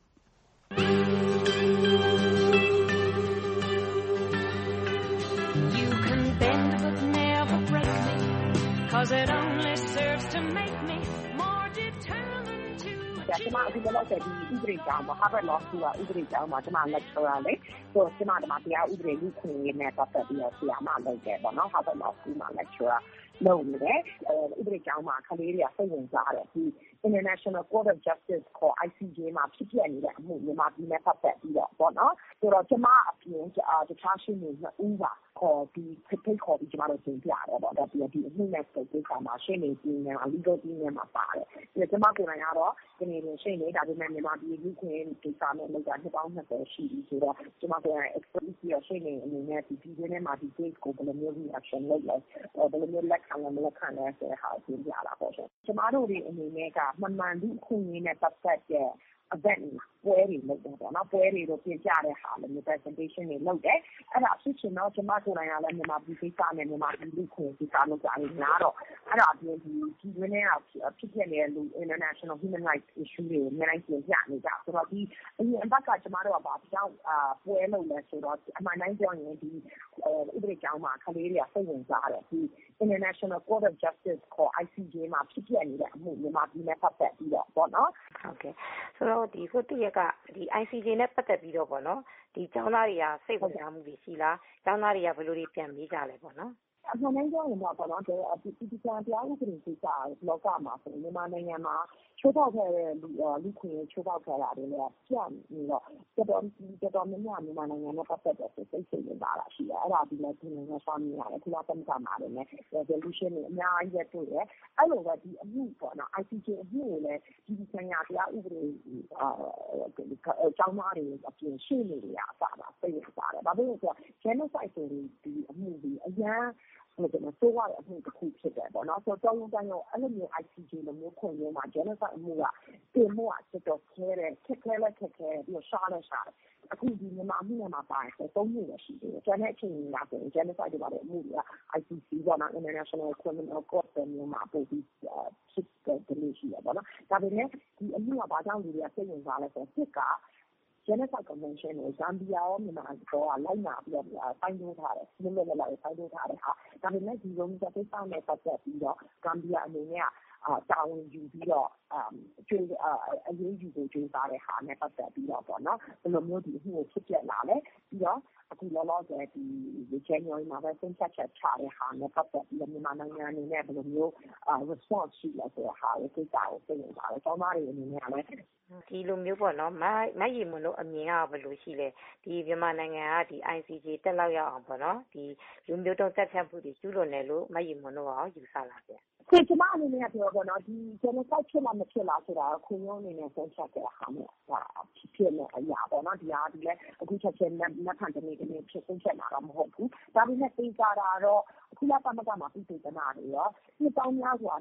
You can bend but never break me cause it only serves to make me more determined to ကျွန်မအခုလောလောဆယ်ဒီဥပဒေကျောင်းမှာ Harvard Law School ကဥပဒေကျောင်းမှာကျွန်မ lecturer လေဆိုတော့ကျွန်မတရားဥပဒေလူ့ခွင့်ရေးနဲ့ပတ်သက်ပြီးတော့ဆရာမလုပ်တယ်ပေါ့နော် Harvard Law School မှာ lecturer လုပ်နေတယ်ဥပဒေကျောင်းမှာကလေးတွေကစိတ်ဝင်စားတယ်ဒီ International Court of Justice ခေါ် ICJ မှာဖြစ်ပျက်နေတဲ့အမှုမြန်မာပြည်နဲ့ပတ်သက်ပြီးတော့ပေါ့နော်ဆိုတော့ကျွန်မအပြင်တခြားရှင်းနေ2ဦးပါခေါ်ပြီးဖိတ်ခေါ်ပြီးကျွန်တော်တို့သင်ပြတယ်ပေါ့ဒါပြီးဒီအမှုနဲ့ပတ်သက်တာမှာရှင်းနေပြီးနေ legal team နဲ့မှာပါတယ်ပြီးတော့ကျွန်မကိုယ်တိုင်ကတော့ဒီနေ့ရှင်းနေဒါပေမဲ့မြန်မာပြည်လူ့ခွင့်ရေးကိစ္စနဲ့လောက်တာနှစ်ပေါင်း20ရှိပြီဆိုတော့ကျွန်မကိုယ်တိုင် expert ရှင်းနေအနေနဲ့ဒီပြည်ထဲမှာဒီ case ကိုဘယ်လိုမျိုး reaction လုပ်လဲဘယ်လိုမျိုးလက်ခံလဲမလက်ခံလဲဆိုတဲ့ဟာကိုသင်ပြလာပေါ့ကျွန်တော်တို့ဒီအနေနဲ့ကမှန်လူ့ခွင့်ရေးနဲ့ပတ်သက်တဲ့ event ပွဲတွေလုပ်တယ်ပေါ့နော်ပွဲတွေတော့ပြင်ပြတဲ့ဟာလည်း presentation တွေလုပ်တယ်အဲ့ဒါဖြစ်ချင်တော့ကျွန်မကိုယ်တိုင်ကလည်းမြန်မာပြည်ကိစ္စနဲ့မြန်မာပြည်လူ့ခွင့်ကိစ္စလုပ်ကြတယ်များတော့အဲ့ဒါအပြင်ဒီတွင်းထဲကဖြစ်ဖြစ်နေတဲ့လူ international human rights issue တွေအများကြီးပြင်ပြနေကြဆိုတော့ဒီအရင်အပတ်ကကျွန်မတို့ကဘာကြောင့်ပွဲလုပ်လဲဆိုတော့အမှန်တိုင်းပြောရင်ဒီဥပဒေကျောင်းမှာကလေးတွေကစိတ်ဝင်စားတယ်ဒီ International Court of Justice ခေါ် ICJ မှာဖြစ်ပျက်နေတဲ့အမှုမြန်မာပြည်နဲ့ပတ်သက်ပြီးတော့ပေါ့နော်ဟုတ်ကဲ့ဆိုတော့ဒီခုတရက်ကဒီ ICJ နဲ့ပတ်သက်ပြီးတော့ပေါ့နော်ဒီကျောင်းသားတွေကစိတ်ဝင်စားမှုတွေရှိလားကျောင်းသားတွေကဘယ်လိုတွေပြန်မေးကြလဲပေါ့နော်အမှန်တမ်းပြောရင်တော့ပေါ့နော်ဒီတရားဥပဒေကိစ္စလောကမှာဆိုရင်မြန်မာနိုင်ငံမှာချိုးဖောက်ခဲ့တဲ့လူခွင့်ချိုးဖောက်ခဲ့တာတွေလည်းပြတ်နေတော့တော်တော်များများမြန်မာနိုင်ငံနဲ့ပတ်သက်တဲ့စိတ်ဝင်စားတာရှိတယ်အဲ့ဒါဒီလည်းဒီနိုင်ငံဆောင်နေရတယ်ခုနကတည်းကမှာလည်း resolution တွေအများကြီးပဲတွေ့တယ်အဲ့လိုပဲဒီအမှုပေါ့နော် ICJ အမှုကိုလည်းဒီဆိုင်ရာတရားဥပဒေကျောင်းသားတွေအပြင်ရှင်းနေရတာပါစိတ်ဝင်စားတယ်ဘာဖြစ်လို့ဆိုတော့ genocide ဆိုရင်ဒီအမှုဒီအရန်ဆိုရတဲ့အမှုတစ်ခုဖြစ်တယ်ပေါ့နော်ဆိုတော့တောင်းတန်းအဲ့လိုမျိုး ICJ လိုမျိုးခွင့်မျိုးမှာ genocide အမှုကတင်မှုကတော်တော်ခဲတယ်ခက်ခဲပြီးတော့ရှားလဲရှားတယ်အခုဒီမြန်မာအမှုမှာပါတယ်ဆို3မျိုးရှိတယ်ကျန်တဲ့အချိန်ကြီးလာဆိုရင် genocide တွေပါတယ်အမှုတွေက ICC ပေါ့နော် International Criminal Court မျိုးမှာပို့ပြီးဖြစ်တဲ့လူရှိတယ်ပေါ့နော်ဒါပေမဲ့ဒီအမှုကဘာကြောင့်လူတွေကစိတ်ဝင်စားလဲဆိုတော့စစ်ကGenocide Convention ကိုဇမ်ဘီယာရောမြန်မာရောလိုက်နာပြီးတော့ဖိုင်ထိုးထားတယ်။လွတ်လွတ်လပ်လပ်ဖိုင်ထိုးထားတဲ့ဟာဒါပေမဲ့ဒီလိုမျိုးကိစ္စနဲ့ပတ်သက်ပြီးတော့ဂမ်ဘီယာအနေနဲ့ကတာဝန်ယူပြီးတော့အရေးယူဖို့ကြိုးစားတဲ့ဟာနဲ့ပတ်သက်ပြီးတော့ပေါ့နော်ဘယ်လိုမျိုးဒီအမှုကိုဖြစ်ပျက်လာလဲပြီးတော့အခုလောလောဆယ်ဒီ January မှာပဲဆုံးဖြတ်ချက်ချတဲ့ဟာနဲ့ပတ်သက်ပြီးတော့မြန်မာနိုင်ငံအနေနဲ့ဘယ်လိုမျိုး response ရှိလဲဆိုတဲ့ဟာကိုသိတာကိုသိနေပါတယ်ကျောင်းသားတွေအနေနဲ့လည်းဒီလိုမျိုးပေါ့နော်မယီမွန်တို့အမြင်ကဘယ်လိုရှိလဲဒီမြန်မာနိုင်ငံကဒီ ICJ တက်လောက်ရအောင်ပေါ့နော်ဒီလူမျိုးတုံးတက်ဖြတ်မှုတွေကျူးလွန်တယ်လို့မယီမွန်တို့ရောယူဆလားဗျကျမအနေနဲ့ပြောပေါ့နော်ဒီ genocide ဖြစ်လားမဖြစ်လားဆိုတာခွင့်ရုံးအနေနဲ့ဆုံးဖြတ်တဲ့ဟာနဲ့ဖြစ်နေအရာပေါ့နော်ဒီဟာဒီလည်းအခုချက်ချင်းလက်ခံတနေ့ဖြစ်ဆုံးဖြတ်လာတော့မဟုတ်ဘူးဒါပေမဲ့ပေးကြတာတော့အခုလသမဂ္ဂမှာပြည်သူ့တနာတွေရောဒီတောင်းများစွာ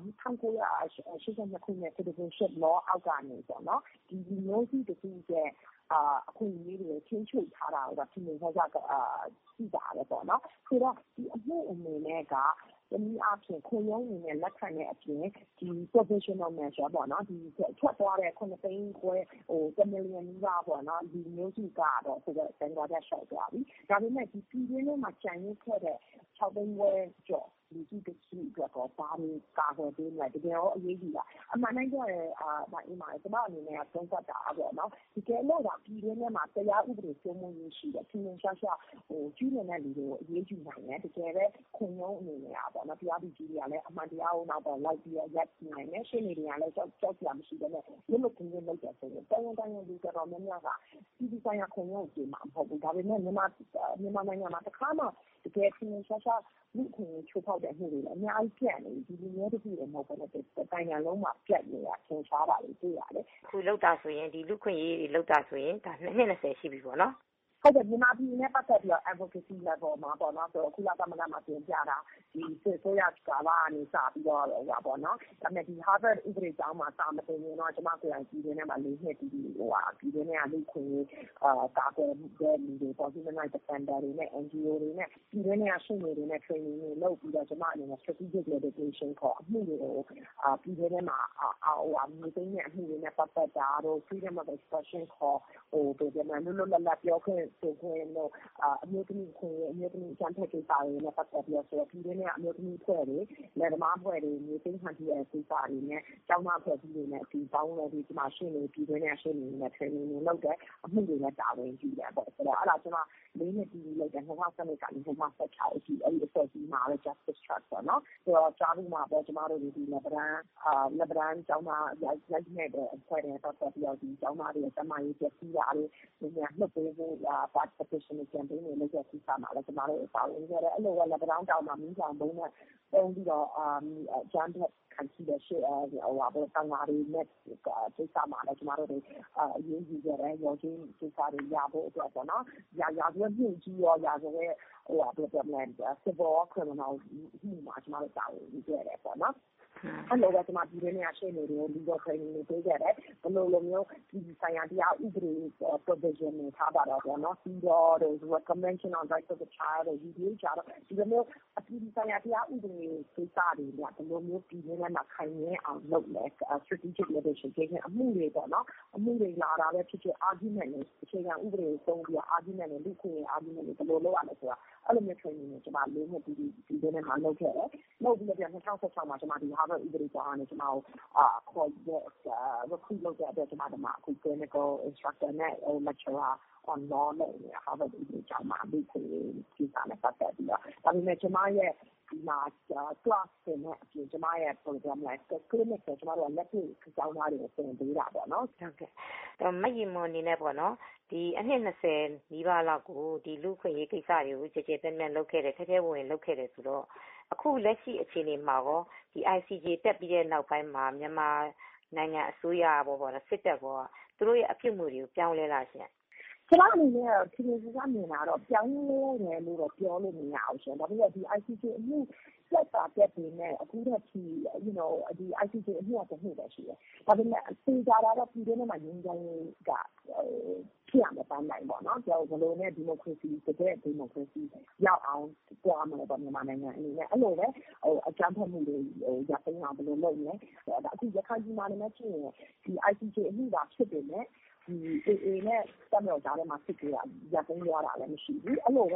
1982ခုနှစ် citizenship law အောက်ကနေပေါ့နော်ဒီမျိုးစုတခုရဲ့အခုရေးတွေချင်းချုပ်ထားတာတော့ဒီမျိုးကရှိပါတယ်ပေါ့နော်ဆိုတော့ဒီအမှုအနေနဲ့ကတနည်းအားဖြင့်ခွင့်ရုံးအနေနဲ့လက်ခံတဲ့အပြင်ဒီ professional measure ပေါ့နော်ဒီထွက်သွားတဲ့9သိန်းခွဲ1 million နီးပါးပေါ့နော်ဒီမျိုးစုကတော့ဆိုတော့ဘင်္ဂလားဒေ့ရှ်ရောက်သွားပြီဒါပေမဲ့ဒီပြည်တွင်းထဲမှာကြံရစ်ခဲ့တဲ့6သိန်းခွဲကျော်လူကြီးတချို့အတွက်တော့ဘာတွေကာကွယ်ပေးလဲတကယ်ရောအရေးကြီးတာအမှန်တိုင်းပြောရဲဒါအိမ်မှာကျွန်မအနေနဲ့သုံးသပ်တာပေါ့နော်ဒီကဲလို့ကပြည်တွင်းထဲမှာတရားဥပဒေစိုးမိုးရေးရှိတယ်ထင်ထင်ရှားရှားကျူးလွန်တဲ့လူတွေကိုအရေးယူနိုင်တယ်တကယ်ပဲခွင့်ရုံးအနေနဲ့ပေါ့နော်တရားသူကြီးတွေကလည်းအမှန်တရားကိုနောက်တော့လိုက်ပြီးရက်နိုင်တယ်ရှင်းနေတွေကလည်းကြောက်ကြမရှိတဲ့နဲ့လွတ်ကင်းလုပ်တယ်ဆိုရင်တိုင်းလူတော်တော်များများကပြည်သူဆိုင်ရာခွင့်ရုံးကိုမှာမဟုတ်ဘူးဒါပေမဲ့မြန်မာနိုင်ငံမှာတစ်ခါမှတကယ်ထင်ထင်ရှားရှားလူခွင့်ချိုးဖောက်တဲ့မှုတွေလည်းအများကြီးပြတ်နေဒီလူမျိုးတစ်ခုလည်းမဟုတ်ဘဲနဲ့တိုင်းနိုင်ငံလုံးမှာပြတ်နေတာထင်ရှားတာတွေတွေ့ရတယ်အခုလောက်တာဆိုရင်ဒီလူခွင့်ရေးတွေလောက်တာဆိုရင်ဒါ20ရှိပြီပေါ့နော်ဟုတ်တယ်မြန်မာပြည်နဲ့ပတ်သက်ပြီးတော့ advocacy level မှာပေါ့နော်ဆိုတော့အခုလာသမဂ္ဂမှာပြင်ပြတာဒီဆိုရကာလာနေစပြီးတော့ဟိုပေါ့နော်ဒါပေမဲ့ဒီ Harvard ဥပဒေကျောင်းမှာစာမတင်ရင်တော့ကျွန်မကိုယ်တိုင်ပြည်တွင်းထဲမှာ4နှစ်ပြည်တွင်းထဲကလူခွင့်ကာကွယ်တဲ့လူတွေပေါ့ human rights defender တွေနဲ့ NGO တွေနဲ့ပြည်တွင်းထဲကရှင်းနေတွေနဲ့ training တွေလုပ်ပြီးတော့ကျွန်မအနေနဲ့ strategic litigation ခေါ်အမှုတွေကိုပြည်တွင်းထဲမှာမြေသိမ်းတဲ့အမှုတွေနဲ့ပတ်သက်တာတို့ freedom of expression ခေါ်ဒီမှာလွတ်လပ်ပြောခွင့်ဆိုခွင့်တို့အမျိုးသမီးခွင့်အမျိုးသမီးအကြမ်းဖက်ကိစ္စတွေနဲ့ပတ်သက်ပြီးတော့ဆိုတော့ပြည်တွင်းထဲကအမျိုးသမီးဖွဲ့တွေလက်သမားဖွဲ့တွေမြေသိမ်းခံပြတဲ့ကိစ္စတွေနဲ့ကျောင်းသားဖွဲ့ပြီးတွေနဲ့ဒီပေါင်းလို့ဒီမှာရှင်းနေပြည်တွင်းထဲရှင်းနေနဲ့ training တွေလုပ်တယ်အမှုတွေလည်းတာဝန်ယူတယ်ပေါ့ဆိုတော့အဲ့ဒါကျွန်မ4နှစ်ပြည်လုပ်တယ်2012ကနေ2016အထိအဲ့ဒီအဖွဲ့ကြီးမှာလည်း justice trust ပေါ့နော်ဆိုတော့ကြားပြီးမှာပေါ့ကျွန်တော်တို့ဒီလက်ဗရန်ကျောင်းသားရိုက်နေတဲ့အဖွဲ့တွေပတ်သက်ပြီးတော့ဒီကျောင်းသားတွေစမရေးပြစီတာတွေညှပ်ပေးဖို့participation campaign တွေလုပ်တဲ့ကိစ္စမှာလည်းကျွန်တော်တို့ပါဝင်ခဲ့တယ်အဲ့လိုပဲလက်ဗရန်တောင်မှာမင်းဆောင်ဘုံနဲ့ပုံပြီးတော့ဂျန်တက်ခံရှိတဲ့ရှေ့တောင်မာတွေနဲ့ကိစ္စမှာလည်းကျွန်တော်တို့အရေးကြီးကြတယ်ရောချင်းကိစ္စတွေရဖို့အတွက်ပေါ့နော်ရာဇဝတ်မှုကြီးရောရာဇဝတ်ဘယ်လိုပြောမလဲ civil criminal မှုမှာကျွန်တော်တို့တာဝန်ယူခဲ့တယ်ပေါ့နော်အဲ့လိုပဲကျွန်မပြည်တွင်းထဲရှင်းနေတယ် legal training တွေပေးခဲ့တယ်ဘယ်လိုမျိုးဒီဆိုင်ရာတရားဥပဒေ provision တွေထားပါတော့ပေါ့နော်ပြီးတော့ convention on rights of the child တွေ UDH တော့ဒီလိုမျိုးအပြည်ပြည်ဆိုင်ရာတရားဥပဒေကိစ္စတွေကဘယ်လိုမျိုးပြည်တွင်းထဲမှာခိုင်မြဲအောင်လုပ်လဲ strategic litigation အမှုတွေပေါ့နော်အမှုတွေလာတာပဲဖြစ်ဖြစ် argument တွေအခြေခံဥပဒေကိုသုံးပြီး argument တွေလူခွင့်ရေး argument တွေဘယ်လိုလုပ်ရလဲဆိုတာအဲ့လိုမျိုး training တွေကျွန်မ4နှစ်ပြည်တွင်းထဲမှာလုပ်ခဲ့တယ်လုပ်ပြီးတော့2016မှာကျွန်မဒီ Harvard ဥပဒေကျောင်းကနေကျွန်မခေါ်recruit လုပ်တဲ့အတွက်ကျွန်မဒီမှာအခု clinical instructor နဲ့ lecturer on law နဲ့ Harvard ဥပဒေကျောင်းမှာဒီကိစ္စနဲ့ပတ်သက်ပြီးတော့ဒါပေမဲ့ကျွန်မရဲ့ဒီမှာ class နဲ့အပြင်ကျွန်မရဲ့ program လိုက် clinic ဆိုကျွန်တော်တို့လက်တွေ့ကျောင်းသားတွေကိုသင်ပေးတာပေါ့နော်ဟုတ်ကဲ့တော့မယီမွန်အနေနဲ့ပေါ့နော်ဒီအနှစ်20နီးပါးလောက်ကိုဒီလူခွင့်ရေးကိစ္စတွေကိုကြည်ကြဲပြန့်ပြန့်လုပ်ခဲ့တယ်ထဲထဲဝင်လုပ်ခဲ့တယ်ဆိုတော့အခုလက်ရှိအခြေအနေမှာရောဒီ ICJ တက်ပြီးတဲ့နောက်ပိုင်းမှာမြန်မာနိုင်ငံအစိုးရပေါ့နော်စစ်တပ်ကသူတို့ရဲ့အပြုအမူတွေကိုပြောင်းလဲလာရှင်ကျွန်တော်အနေနဲ့ဒီလိုစကားမြင်တာတော့ပြောင်းလဲတယ်လို့တော့ပြောလို့မရအောင်ရှင်ဒါပေမဲ့ဒီ ICJ အမှုဆက်တာတက်ပြီးနဲ့အခုတည်းက ဒီ ICJ အမှုကတစ်မှုပဲရှိတယ်ဒါပေမဲ့သေချာတာတော့ပြည်တွင်းမှာငြိမ်းချမ်းရေးကဖြစ်ရမယ်တိုင်းနိုင်ပေါ့နော်ကျွန်တော်ဘယ်လိုနဲ့ဒီမိုကရေစီတကယ်ဒီမိုကရေစီရောက်အောင်ကြွားမယ်ပေါ့မြန်မာနိုင်ငံအနေနဲ့အဲ့လိုပဲအကြမ်းဖက်မှုတွေရသိမ်းအောင်ဘယ်လိုလုပ်လဲအခုရခိုင်ပြည်မှာလည်းဖြစ်ရင်ဒီ ICJ အမှုကဖြစ်တယ်နဲ့ဒီ AA နဲ့တက်မြောက်ကြားထဲမှာဖြစ်ကြရသိမ်းရတာလည်းမရှိဘူးအဲ့လိုပဲ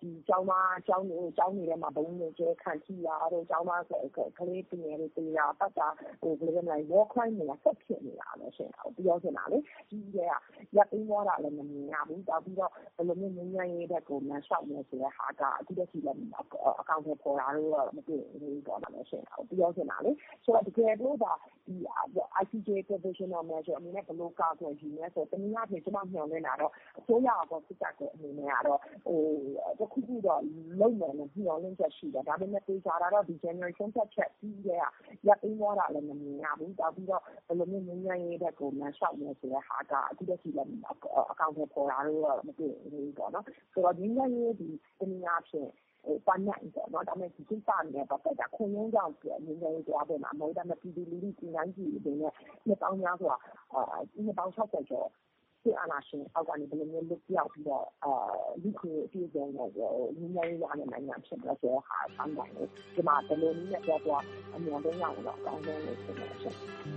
ဒီကျောင်းနေထဲမှာဘုံနေကျခံထိတာတို့ကျောင်းသားကလေးပညာတွေတရားပတ်တာဘယ်လိုလဲ war crime တွေကဆက်ဖြစ်နေတာပဲရှင်ပြောချင်တာလေဒီကရပ်ပြီးသွားတာလည်းမမြင်ရဘူးတောက်ပြီးတော့ဘယ်လိုမျိုးငြိမ်းချမ်းရေးတဲ့ကိုလမ်းလျှောက်နေဆိုတဲ့ဟာကအခုတည်းကလည်းအကောင့်ထဲပေါ်တာတော့မတွေ့ဘူးပေါ့နော်ရှင်ပြောချင်တာလေဆိုတော့တကယ်လို့ဒါဒီ ICJ provisional measure အနေနဲ့ဘယ်လိုကာကွယ်ယူလဲဆိုတော့တနည်းအားဖြင့်ကျွန်မမျှော်လင့်တာတော့အစိုးရကတော့စစ်တပ်ကိုအနေနဲ့ကတော့တခုခုတော့လုပ်မယ်လို့မျှော်လင့်ချက်ရှိတယ်ဒါပေမဲ့တေချာတာတော့ဒီ January 27 ချက်ပြီးတဲ့ရပ်ပြီးသွားတာလည်းမမြင်ရဘူးတောက်ပြီးတော့ဘယ်လိုမျိုးငြိမ်းချမ်းရေးတဲ့ကိုလမ်းလျှောက်နေဆိုတဲ့ဟာကအခုတည်းကလည်းအကောင့်ထဲပေါ်တာတော့မတွေ့ဘူးပေါ့နော်ဆိုတော့ငြိမ်းချမ်းရေးဒီတနည်းအားဖြင့်ပန်းနိုင်ပေါ့နော်ဒါပေမဲ့ဒီကိစ္စနဲ့ပတ်သက်တာခွင့်ရင်းကြောင့်ငြိမ်းချမ်းရေးကြွားပေါ်မှာမဟုတ်ဒါပေမဲ့ပြည်သူလူထုပြည်နိုင်ပြည်တွေနဲ့နှစ်ပေါင်းများစွာနှစ်ပေါင်း60ကျော်စစ်အာဏာရှင်အောက်ကနေဘယ်လိုမျိုးလွတ်ပြောက်ပြီးတော့လူ့ခွင့်အပြည့်အစုံနဲ့ငြိမ်းချမ်းရေးရတဲ့နိုင်ငံဖြစ်တဲ့ဆိုတော့ဟာပန်းနိုင်လို့ဒီမှာဘယ်လိုနည်းနဲ့တော့အမြင်တော့ရအောင်တော့အကောင်းဆုံးလို့ဖြစ်နေတယ်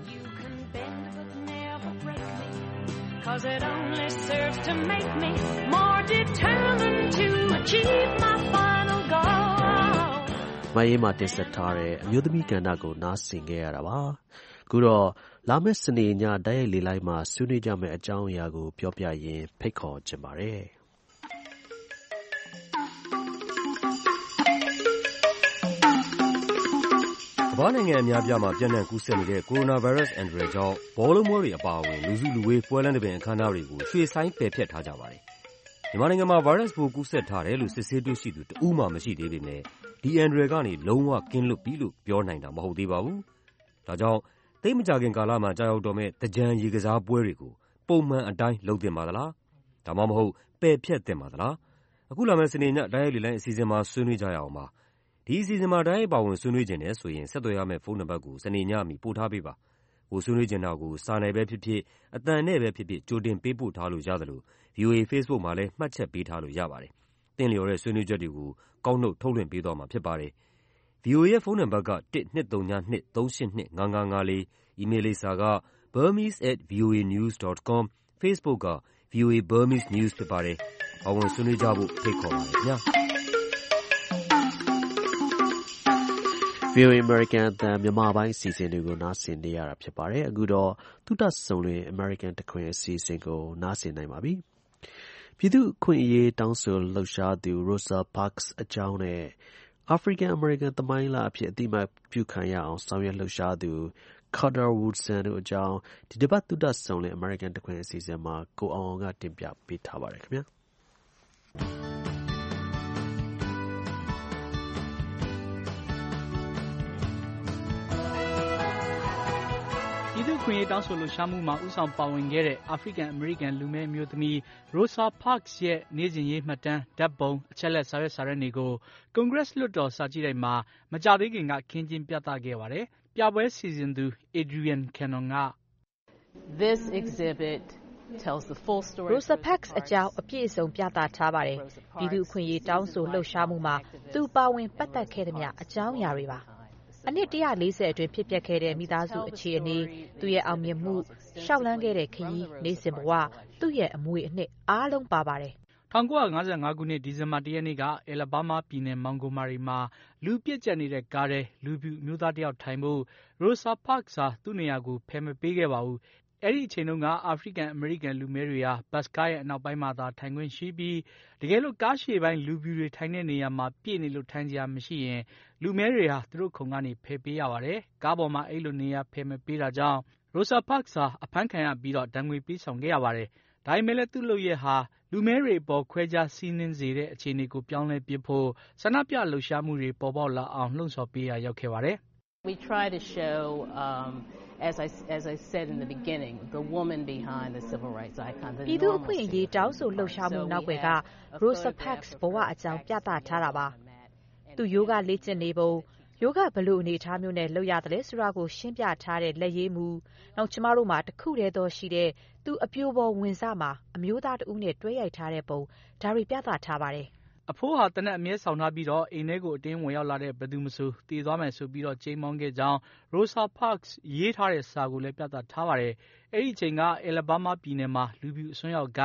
Cause it only serves to make me more determined to achieve my final goal. မအေးမတင်ဆက်ထားတဲ့အမျိုးသမီးကဏ္ဍကိုနားဆင်ခဲ့ရတာပါအခုတော့လာမယ့်စနေညတိုက်ရိုက်လေလိုင်းမှာဆွေးနွေးကြမယ့်အကြောင်းအရာကိုပြောပြရင်းဖိတ်ခေါ်ချင်ပါတယ်ကမ္ဘာနိုင်ငံအများပြားမှာပြန့်နှံ့ကူးစက်နေတဲ့ကိုရိုနာဗိုင်းရပ်စ်အန္တရာယ်ကြောင့်ဘောလုံးပွဲတွေအပါအဝင်လူစုလူဝေးပွဲလမ်းသဘင်အခမ်းအနားတွေကိုရွှေ့ဆိုင်းပယ်ဖျက်ထားကြပါတယ်။မြန်မာနိုင်ငံမှာဗိုင်းရပ်စ်ပိုးကူးစက်ထားတယ်လို့စစ်ဆေးတွေ့ရှိသူတဦးမှမရှိသေးပေမဲ့ဒီအန္တရာယ်ကနေလုံးဝကင်းလွတ်ပြီလို့ပြောနိုင်တာမဟုတ်သေးပါဘူး။ဒါကြောင့်သိပ်မကြာခင်ကာလမှာကြာရောက်တော့မယ့်သင်္ကြန်ရေကစားပွဲတွေကိုပုံမှန်အတိုင်းလုပ်သင့်ပါသလား။ဒါမှမဟုတ်ပယ်ဖျက်သင့်ပါသလား။အခုလာမယ့်စနေညတိုက်ရိုက်လေလိုင်းအစီအစဉ်မှာဆွေးနွေးကြရအောင်ပါ။ဒီအစီအစဉ်မှာတိုက်ရိုက်ပါဝင်ဆွေးနွေးချင်တယ်ဆိုရင်ဆက်သွယ်ရမယ့်ဖုန်းနံပါတ်ကိုစနေညမီပို့ထားပေးပါ။ကိုဆွေးနွေးချင်တာကိုစာနယ်ပဲဖြစ်ဖြစ်အသံနဲ့ပဲဖြစ်ဖြစ်ကြိုတင်ပေးပို့ထားလို့ရသလို VOA Facebook မှာလည်းမှတ်ချက်ပေးထားလို့ရပါတယ်။သင့်လျော်တဲ့ဆွေးနွေးချက်တွေကိုကောက်နှုတ်ထုတ်လွှင့်ပေးသွားမှာဖြစ်ပါတယ်။ VOA ရဲ့ဖုန်းနံပါတ်က12323525554 အီးမေးလ်လိပ်စာက burmese@voanews.com Facebook က VOA Burmese News ဖြစ်ပါတယ်။ပါဝင်ဆွေးနွေးကြဖို့ဖိတ်ခေါ်ပါတယ်ခင်ဗျာ။ VOA American အသံမြန်မာပိုင်းအစီအစဉ်တွေကိုနားဆင်နေရတာဖြစ်ပါတယ်အခုတော့သုတဆုံလွင် American တခွင်အစီအစဉ်ကိုနားဆင်နိုင်ပါပြီပြည်သူ့အခွင့်အရေးတောင်းဆိုလှုပ်ရှားသူ Rosa Parks အကြောင်းနဲ့ African American သမိုင်းလအဖြစ်အသိအမှတ်ပြုခံရအောင်ဆောင်ရွက်လှုပ်ရှားသူ Carter Woodson တို့အကြောင်းဒီတစ်ပတ်သုတဆုံလွင် American တခွင်အစီအစဉ်မှာကိုအောင်ကတင်ပြပေးထားပါတယ်ခင်ဗျာပြည်သူ့ခွင့်ရေးတောင်းဆိုလှုပ်ရှားမှုမှာဦးဆောင်ပါဝင်ခဲ့တဲ့ African American လူမည်းအမျိုးသမီး Rosa Parks ရဲ့နေ့စဉ်ရေးမှတ်တမ်းဓာတ်ပုံအချက်လက်စာရွက်စာတမ်းတွေကို Congress လွှတ်တော်စာကြည့်တိုက်မှာမကြာသေးခင်ကခင်းကျင်းပြသခဲ့ပါတယ်။ပြပွဲစီစဉ်သူ Adrienne Cannon က This exhibit tells the full story. Rosa Parks အကြောင်းအပြည့်အစုံပြသထားပါတယ်။ပြည်သူ့အခွင့်အရေးတောင်းဆိုလှုပ်ရှားမှုမှာသူပါဝင်ပတ်သက်ခဲ့တဲ့အကြောင်းအရာတွေပါ။အနှစ်140အတွင်းဖြစ်ပျက်ခဲ့တဲ့မိသားစုအခြေအနေသူ့ရဲ့အောင်မြင်မှုရှောက်လန်းခဲ့တဲ့ခရီးနေ့စဉ်ဘဝသူ့ရဲ့အမွေအနှစ်အားလုံးပါပါတယ် 1955ခုနှစ်ဒီဇင်ဘာ1ရက်နေ့က Alabama ပြည်နယ် Montgomery မှာလူပြည့်ကျက်နေတဲ့ကားထဲလူဖြူအမျိုးသားတစ်ယောက်ထိုင်ဖို့ Rosa Parks ဟာသူ့နေရာကိုဖယ်မပေးခဲ့ပါဘူး။အဲ့ဒီအချိန်တုန်းက African American လူမည်းတွေဟာဘတ်စ်ကားရဲ့အနောက်ပိုင်းမှာသာထိုင်ခွင့်ရှိပြီးတကယ်လို့ကားရှေ့ပိုင်းလူဖြူတွေထိုင်တဲ့နေရာမှာပြည့်နေလို့ထိုင်စရာမရှိရင်လူမည်းတွေဟာသူတို့ခုံကနေဖယ်ပေးရပါတယ်။ကားပေါ်မှာအဲ့လိုနေရာဖယ်မပေးတာကြောင့် Rosa Parks ဟာအဖမ်းခံရပြီးတော့ဒဏ်ငွေပေးဆောင်ခဲ့ရပါတယ်။ဒါပေမဲ့လည်းသူ့လုပ်ရက်ဟာလူမည်းတွေအပေါ်ခွဲခြားစီးနင်းစေတဲ့အခြေအနေကိုပြောင်းလဲပစ်ဖို့ဆန္ဒပြလှုပ်ရှားမှုတွေပေါ်ပေါက်လာအောင်လှုံ့ဆော်ပေးရရောက်ခဲ့ပါတယ်။ We try to show as I said in the beginning the woman behind the civil rights icon. ပြည်သူ့အခွင့်အရေးတောင်းဆိုလှုပ်ရှားမှုနောက်ွယ်က Rosa Parks ဘဝအကြောင်းပြသထားတာပါ။သူယောဂလေ့ကျင့်နေပုံယောဂဘလို့အနေထားမျိုးနဲ့လုပ်ရတယ်ဆိုတာကိုရှင်းပြထားတဲ့လက်ရေးမှုနောက်ကျမတို့မှာတစ်ခုတည်းသောရှိတဲ့သူအပြိုပေါ်ဝင်စားမှာအမျိုးသားတဦးနဲ့တွဲရိုက်ထားတဲ့ပုံဒါတွေပြသထားပါတယ်အဖိုးဟာတနက်အမြဲဆောင်ထားပြီးတော့အိမ်ထဲကိုအတင်းဝင်ရောက်လာတဲ့ဘယ်သူမဆိုတည်သွားမယ်ဆိုပြီးတော့ချိန်မောင်းခဲ့ကြောင်း Rosa Parks ရေးထားတဲ့စာကိုလည်းပြသထားပါတယ်။အဲ့ဒီအချိန်က Alabama ပြည်နယ်မှာလူပြူအစွန်းရောက်ဂိုင်း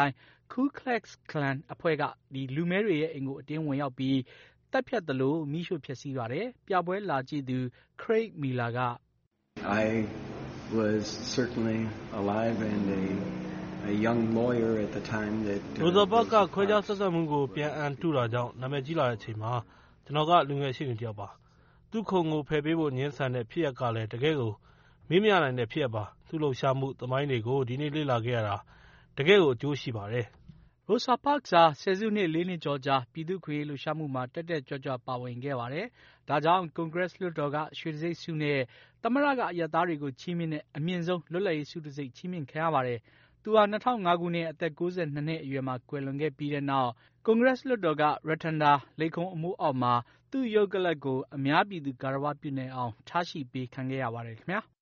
Ku Klux Klan အဖွဲ့ကလူမည်းတွေရဲ့အိမ်ကိုအတင်းဝင်ရောက်ပြီးတပ်ဖြတ်သလိုမီးရှို့ဖျက်ဆီးပါတယ်။ပြပွဲလာကြည့်သူ Craig Miller က I was certainly alive and a young lawyer at the time that Rosa Parks ကခွဲခြားဆက်ဆံမှုကိုပြန်အံတုတာကြောင့်နာမည်ကြီးလာတဲ့အချိန်မှာကျွန်တော်ကလူငယ်ရှိနေတယောက်ပါ။သူ့ခုံကိုဖယ်ပေးဖို့ညှင်းဆန်တဲ့ဖြစ်ရပ်ကလည်းတကယ်ကိုမေ့မရနိုင်တဲ့ဖြစ်ရပ်ပါ။သူ့လှုပ်ရှားမှုသမိုင်းတွေကိုဒီနေ့လေ့လာခဲ့ရတာတကယ်ကိုအကျိုးရှိပါတယ်။ Rosa Parks ဟာဆယ်စုနှစ်4နှစ်ကျော်ကြာပြည်သူ့ခွင့်ရေးလှုပ်ရှားမှုမှာတက်တက်ကြွကြွပါဝင်ခဲ့ပါတယ်။ဒါကြောင့် Congress လွှတ်တော်ကရွှေတံဆိပ်ဆုနဲ့သမ္မတကအရပ်သားတွေကိုချီးမြှင့်တဲ့အမြင့်ဆုံးလွတ်လပ်ရေးဆုတံဆိပ်ချီးမြှင့်ခံရပါတယ်။သူဟာ2005ခုနှစ်အသက်92နှစ်အရွယ်မှာကွယ်လွန်ခဲ့ပြီးတဲ့နောက် Congress လွှတ်တော်က Rotunda လိပ်ခုံးအမိုးအောက်မှာသူ့ရုပ်ကလပ်ကိုအများပြည်သူဂါရဝပြုနိုင်အောင်ထားရှိပေးခံခဲ့ရပါတယ်ခင်ဗျာ။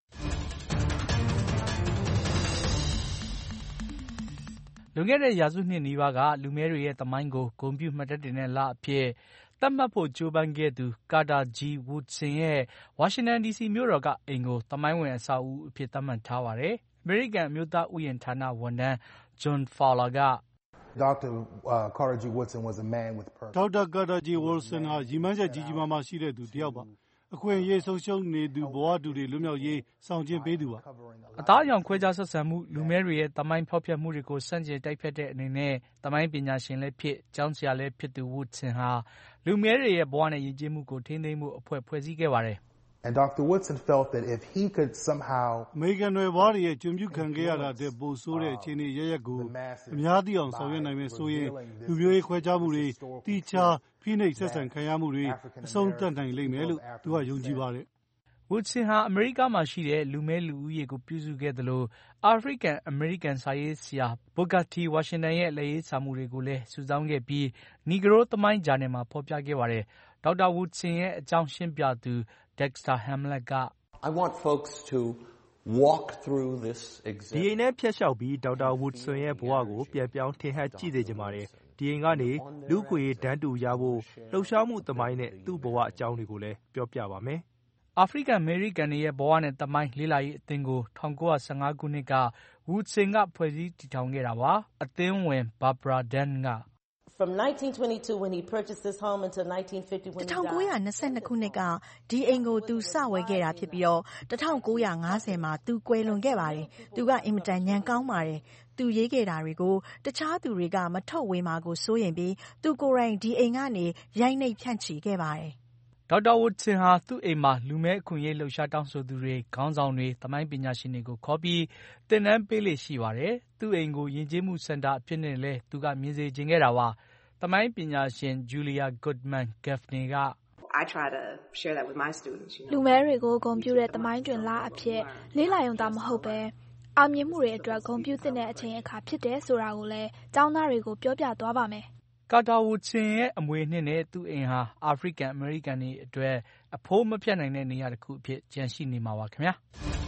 လွန်ခဲ့တဲ့ရာစုနှစ်နီးပါးကလူမည်းတွေရဲ့သမိုင်းကိုဂုဏ်ပြုမှတ်တမ်းတင်တဲ့လအဖြစ်သတ်မှတ်ဖို့ကြိုးပမ်းခဲ့သူ Carter G. Woodson ရဲ့ဝါရှင်တန် DC မြို့တော်ကအိမ်ကိုသမိုင်းဝင်အဆောက်အဦအဖြစ်သတ်မှတ်ထားပါတယ်။အမေရိကန်အမျိုးသားဥယျာဉ်ဌာနဝန်ထမ်း John Fowler က Dr. Carter G. Woodson was a man with purpose. Dr. Carter G. Woodson ဟာရည်မှန်းချက်ကြီးကြီးမားမားရှိတဲ့သူတစ်ယောက်ပါ။အခွင့်အရေးဆုံးရှုံးနေသူဘဝတူတွေလွတ်မြောက်ရေးဆောင်ကျဉ်ပေးသူပါ။အသားအရောင်ခွဲခြားဆက်ဆံမှုလူမည်းတွေရဲ့သမိုင်းဖောက်ဖျက်မှုတွေကိုစန့်ကျင်တိုက်ဖျက်တဲ့အနေနဲ့သမိုင်းပညာရှင်လည်းဖြစ်ကျောင်းဆရာလည်းဖြစ်သူ Woodson ဟာလူမည်းတွေရဲ့ဘဝနဲ့ယဉ်ကျေးမှုကိုထိန်းသိမ်းမှုအဖွဲ့ဖွဲ့စည်းခဲ့ပါတယ်။ And Dr. Woodson felt that if he could somehow အမေရိကန်တွေဘာတွေရဲ့ကျွံပြုခံခဲ့ရတာတဲ့ပိုဆိုးတဲ့အခြေအနေရရက်ကိုအများသိအောင်ဆောင်ရွက်နိုင်မယ်ဆိုရင်လူမျိုးရေးခွဲခြားမှုတွေတိကျဖိနှိပ်ဆက်ဆံခံရမှုတွေအဆုံးသတ်နိုင်လိမ့်မယ်လို့သူကယုံကြည်ပါတယ်။ Woodson ဟာအမေရိကမှာရှိတဲ့လူမည်းလူဦးရေကိုပြုစုခဲ့သလိုအာဖရိကန်အမေရိကန်စာရေးဆရာ Booker T. Washington ရဲ့လက်ရေးစာမှုတွေကိုလည်းစုဆောင်းခဲ့ပြီး Negro သမိုင်းဂျာနယ်မှာဖော်ပြခဲ့ပါတယ်။ဒေါက်တာ Woodson ရဲ့အကြောင်းရှင်းပြသူDexter Hamlet က I want folks to walk through this exhibit. ဒီအိမ်နဲ့ဖျက်လျှောက်ပြီးဒေါက်တာ Woodson ရဲ့ဘဝကိုပြန်ပြောင်းထင်ဟပ်ကြည့်စေချင်ပါတယ်။ဒီအိမ်ကနေလူ့ခွင့်ရေးတန်းတူရဖို့လှုပ်ရှားမှုသမိုင်းနဲ့သူ့ဘဝအကြောင်းတွေကိုလည်းပြောပြပါမယ်။အာဖရိကန်အမေရိကန်တွေရဲ့ဘဝနဲ့သမိုင်းလေ့လာရေးအသင်းကို1915ခုနှစ်က Woodson ကဖွဲ့စည်းတည်ထောင်ခဲ့တာပါ။အသင်းဝင် Barbara Dunn က From 1922 when he purchased this home until 1950 when he died. 1922ခုနှစ်ကဒီအိမ်ကိုသူစဝယ်ခဲ့တာဖြစ်ပြီးတော့1950မှာသူကွယ်လွန်ခဲ့ပါတယ်။သူကအင်မတန်ဉာဏ်ကောင်းပါတယ်။သူရေးခဲ့တာတွေကိုတခြားသူတွေကမထုတ်ဝေမှာကိုစိုးရိမ်ပြီးသူကိုယ်တိုင်ဒီအိမ်ကနေရိုက်နှိပ်ဖြန့်ချီခဲ့ပါတယ်။ဒေါက်တာ Woodson ဟာသူ့အိမ်မှာလူမည်းအခွင့်အရေးလှုပ်ရှားတောင်းဆိုသူတွေခေါင်းဆောင်တွေသမိုင်းပညာရှင်တွေကိုခေါ်ပြီးသင်တန်းပေးလေ့ရှိပါတယ်။သူ့အိမ်ကိုယဉ်ကျေးမှုစင်တာအဖြစ်နဲ့လည်းသူကမြင်စေချင်ခဲ့တာပါ။သမိုင်းပညာရှင် Julia Goodman Gaffney က I try to share that with my students. လူမည်းတွေကိုဂုဏ်ပြုတဲ့သမိုင်းတွင်လားအဖြစ်လေးလာရုံသာမဟုတ်ပဲအောင်မြင်မှုတွေအတွက်ဂုဏ်ပြုသင့်တဲ့အချိန်အခါဖြစ်တယ်ဆိုတာကိုလည်းကျောင်းသားတွေကိုပြောပြသွားပါမယ်။ Carter Woodson ရဲ့အမွေအနှစ်နဲ့သူ့အိမ်ဟာအာဖရိကန်အမေရိကန်တွေအတွက်အဖိုးမဖြတ်နိုင်တဲ့နေရာတစ်ခုအဖြစ်ကျန်ရှိနေမှာပါခင်ဗျာ။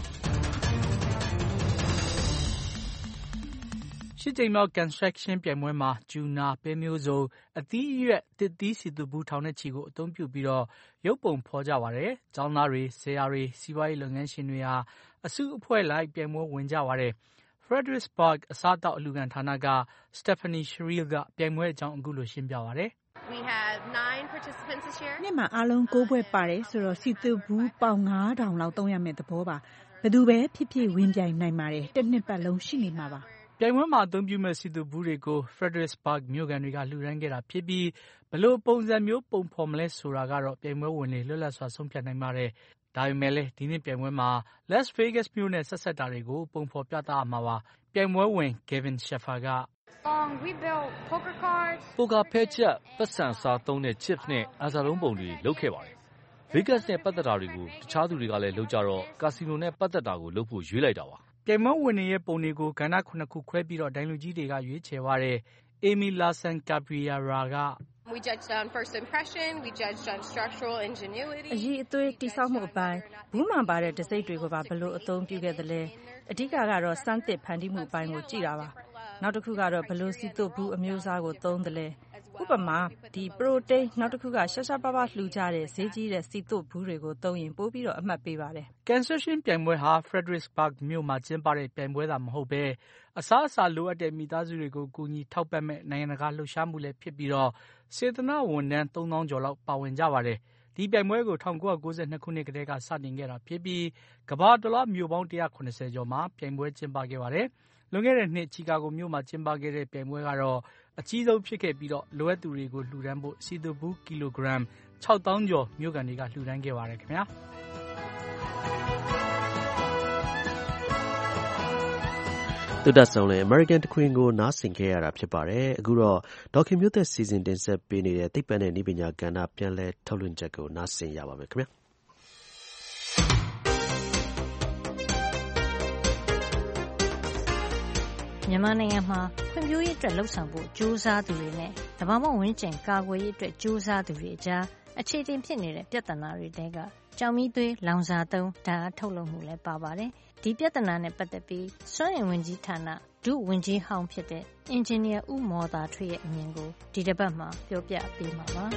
ရှစ်ကြိမ်မြောက် Construction ပြိုင်ပွဲမှာကျူနာပဲမျိုးစုံအသီးအရွက်သစ်သီးစည်သွပ်ဘူးထောင်နဲ့ချီကိုအသုံးပြုပြီးတော့ရုပ်ပုံဖော်ကြပါတယ်။ကျောင်းသားတွေဆရာတွေစီးပွားရေးလုပ်ငန်းရှင်တွေဟာအစုအဖွဲ့လိုက်ပြိုင်ပွဲဝင်ကြပါတယ်။ Fredericksburg အစားအသောက်အလှူခံဌာနက Stephanie Sherrill ကပြိုင်ပွဲအကြောင်းအခုလိုရှင်းပြပါတယ် We have 9 participants this year. နှစ်မှာအားလုံး9ပွဲပါတယ်ဆိုတော့စီသွပ်ဘူးပေါင်9000လောက်သုံးရမယ့်သဘောပါ။ဘယ်သူပဲဖြစ်ဖြစ်ဝင်ပြိုင်နိုင်ပါတယ်။တစ်နှစ်ပတ်လုံးရှိနေမှာပါ။ပြိုင်ပွဲမှာအသုံးပြုမဲ့စီသွပ်ဘူးတွေကို Fredericksburg မြို့ခံတွေကလှူဒါန်းခဲ့တာဖြစ်ပြီးဘယ်လိုပုံစံမျိုးပုံဖော်မလဲဆိုတာကတော့ပြိုင်ပွဲဝင်တွေလွတ်လပ်စွာဆုံးဖြတ်နိုင်ပါတယ်။ဒါပေမဲ့လည်းဒီနှစ်ပြိုင်ပွဲမှာ Las Vegas မြို့နဲ့ဆက်စပ်တာတွေကိုပုံဖော်ပြသရမှာပါ။ပြိုင်ပွဲဝင် Kevin Sheffer က We built poker cards. ပိုကာဖဲချက်ပတ်စံစားသုံးတဲ့ chips နဲ့အာဇာလုံးပုံတွေလုပ်ခဲ့ပါတယ်။ Vegas နဲ့ပတ်သက်တာတွေကိုတခြားသူတွေကလည်းလုပ်ကြတော့ကာစီနိုနဲ့ပတ်သက်တာကိုလုပ်ဖို့ရွေးလိုက်တာပါ။ပြိုင်ပွဲဝင်တွေရဲ့ပုံတွေကိုကဏ္ဍ9ခုခွဲပြီးတော့ဒိုင်လူကြီးတွေကရွေးချယ်ပါတယ်။ Amy Larson Cabrera က We judged on first impression, we judged on structural ingenuity. အရေးအသွေးတိစောက်မှုအပိုင်းဘူးမှန်ပါတဲ့တစိမ့်တွေကိုပါဘယ်လိုအသုံးပြုခဲ့သလဲအဓိကတော့စမ်းသစ်ဖန်တီးမှုအပိုင်းကိုကြည့်တာပါနောက်တစ်ခုကတော့ဘယ်လိုစီတုတ်ဘူးအမျိုးအစားကိုသုံးတယ်လဲဥပမာဒီပရိုတိန်းနောက်တစ်ခုကရှာရှာပါပါလှူကြတဲ့ဈေးကြီးတဲ့စီတုတ်ဘူးတွေကိုသုံးရင်ပိုပြီးတော့အမှတ်ပေးပါတယ် Cancer ရှင်ပြိုင်ပွဲဟာ Fredericksburg မြို့မှာကျင်းပတဲ့ပြိုင်ပွဲသာမဟုတ်ဘဲအစားအစာလိုအပ်တဲ့မိသားစုတွေကိုကူညီထောက်ပံ့မဲ့နိုင်ငံတကာလှုပ်ရှားမှုလည်းဖြစ်ပြီးတော့စေတနာဝန်ထမ်း 3000 ကျော်လောက်ပါဝင်ကြပါတယ်ဒီပြိုင်ပွဲကို1992ခုနှစ်ကတည်းကစတင်ခဲ့တာဖြစ်ပြီးကမ္ဘာတစ်လွှားမြို့ပေါင်း190ကျော်မှာပြိုင်ပွဲကျင်းပခဲ့ပါတယ်လွန်ခဲ့တဲ့နှစ်ချီကာဂိုမြို့မှာကျင်းပခဲ့တဲ့ပြိုင်ပွဲကတော့အကြီးဆုံးဖြစ်ခဲ့ပြီးတော့လိုအပ်သူတွေကိုလှူဒန်းဖို့စီတုဘူးကီလိုဂရမ် 6000 ကျော်မြို့ကန်တွေကလှူဒန်းခဲ့ပါတယ်ခင်ဗျာသူတဆုံလည်း American တခွင်ကိုနားဆင်ခဲ့ရတာဖြစ်ပါတယ်အခုတော့ဒေါခင်မျိုးသက်စီစဉ်တင်ဆက်ပေးနေတဲ့သိပ္ပံနဲ့နည်းပညာကဏ္ဍပြန်လည်ထုတ်လွှင့်ချက်ကိုနားဆင်ရပါမယ်ခင်ဗျာမြန်မာနိုင်ငံမှာဖွံ့ဖြိုးရေးအတွက်လှုပ်ဆောင်ဖို့ကြိုးစားသူတွေနဲ့သဘာဝဝန်းကျင်ကာကွယ်ရေးအတွက်ကြိုးစားသူတွေအကြားအခြေတင်ဖြစ်နေတဲ့ပြဿနာတွေတဲကကြောင်မီးသွေးလောင်စာသုံးဓာတ်အားထုတ်လုပ်မှုလည်းပါပါတယ်။ဒီပြဿနာနဲ့ပတ်သက်ပြီးစွမ်းအင်ဝန်ကြီးဌာနဒုဝန်ကြီးဟောင်းဖြစ်တဲ့အင်ဂျင်နီယာဦးမော်သာထွေးရဲ့အမြင်ကိုဒီတစ်ပတ်မှာပြောပြပေးမှာပါ။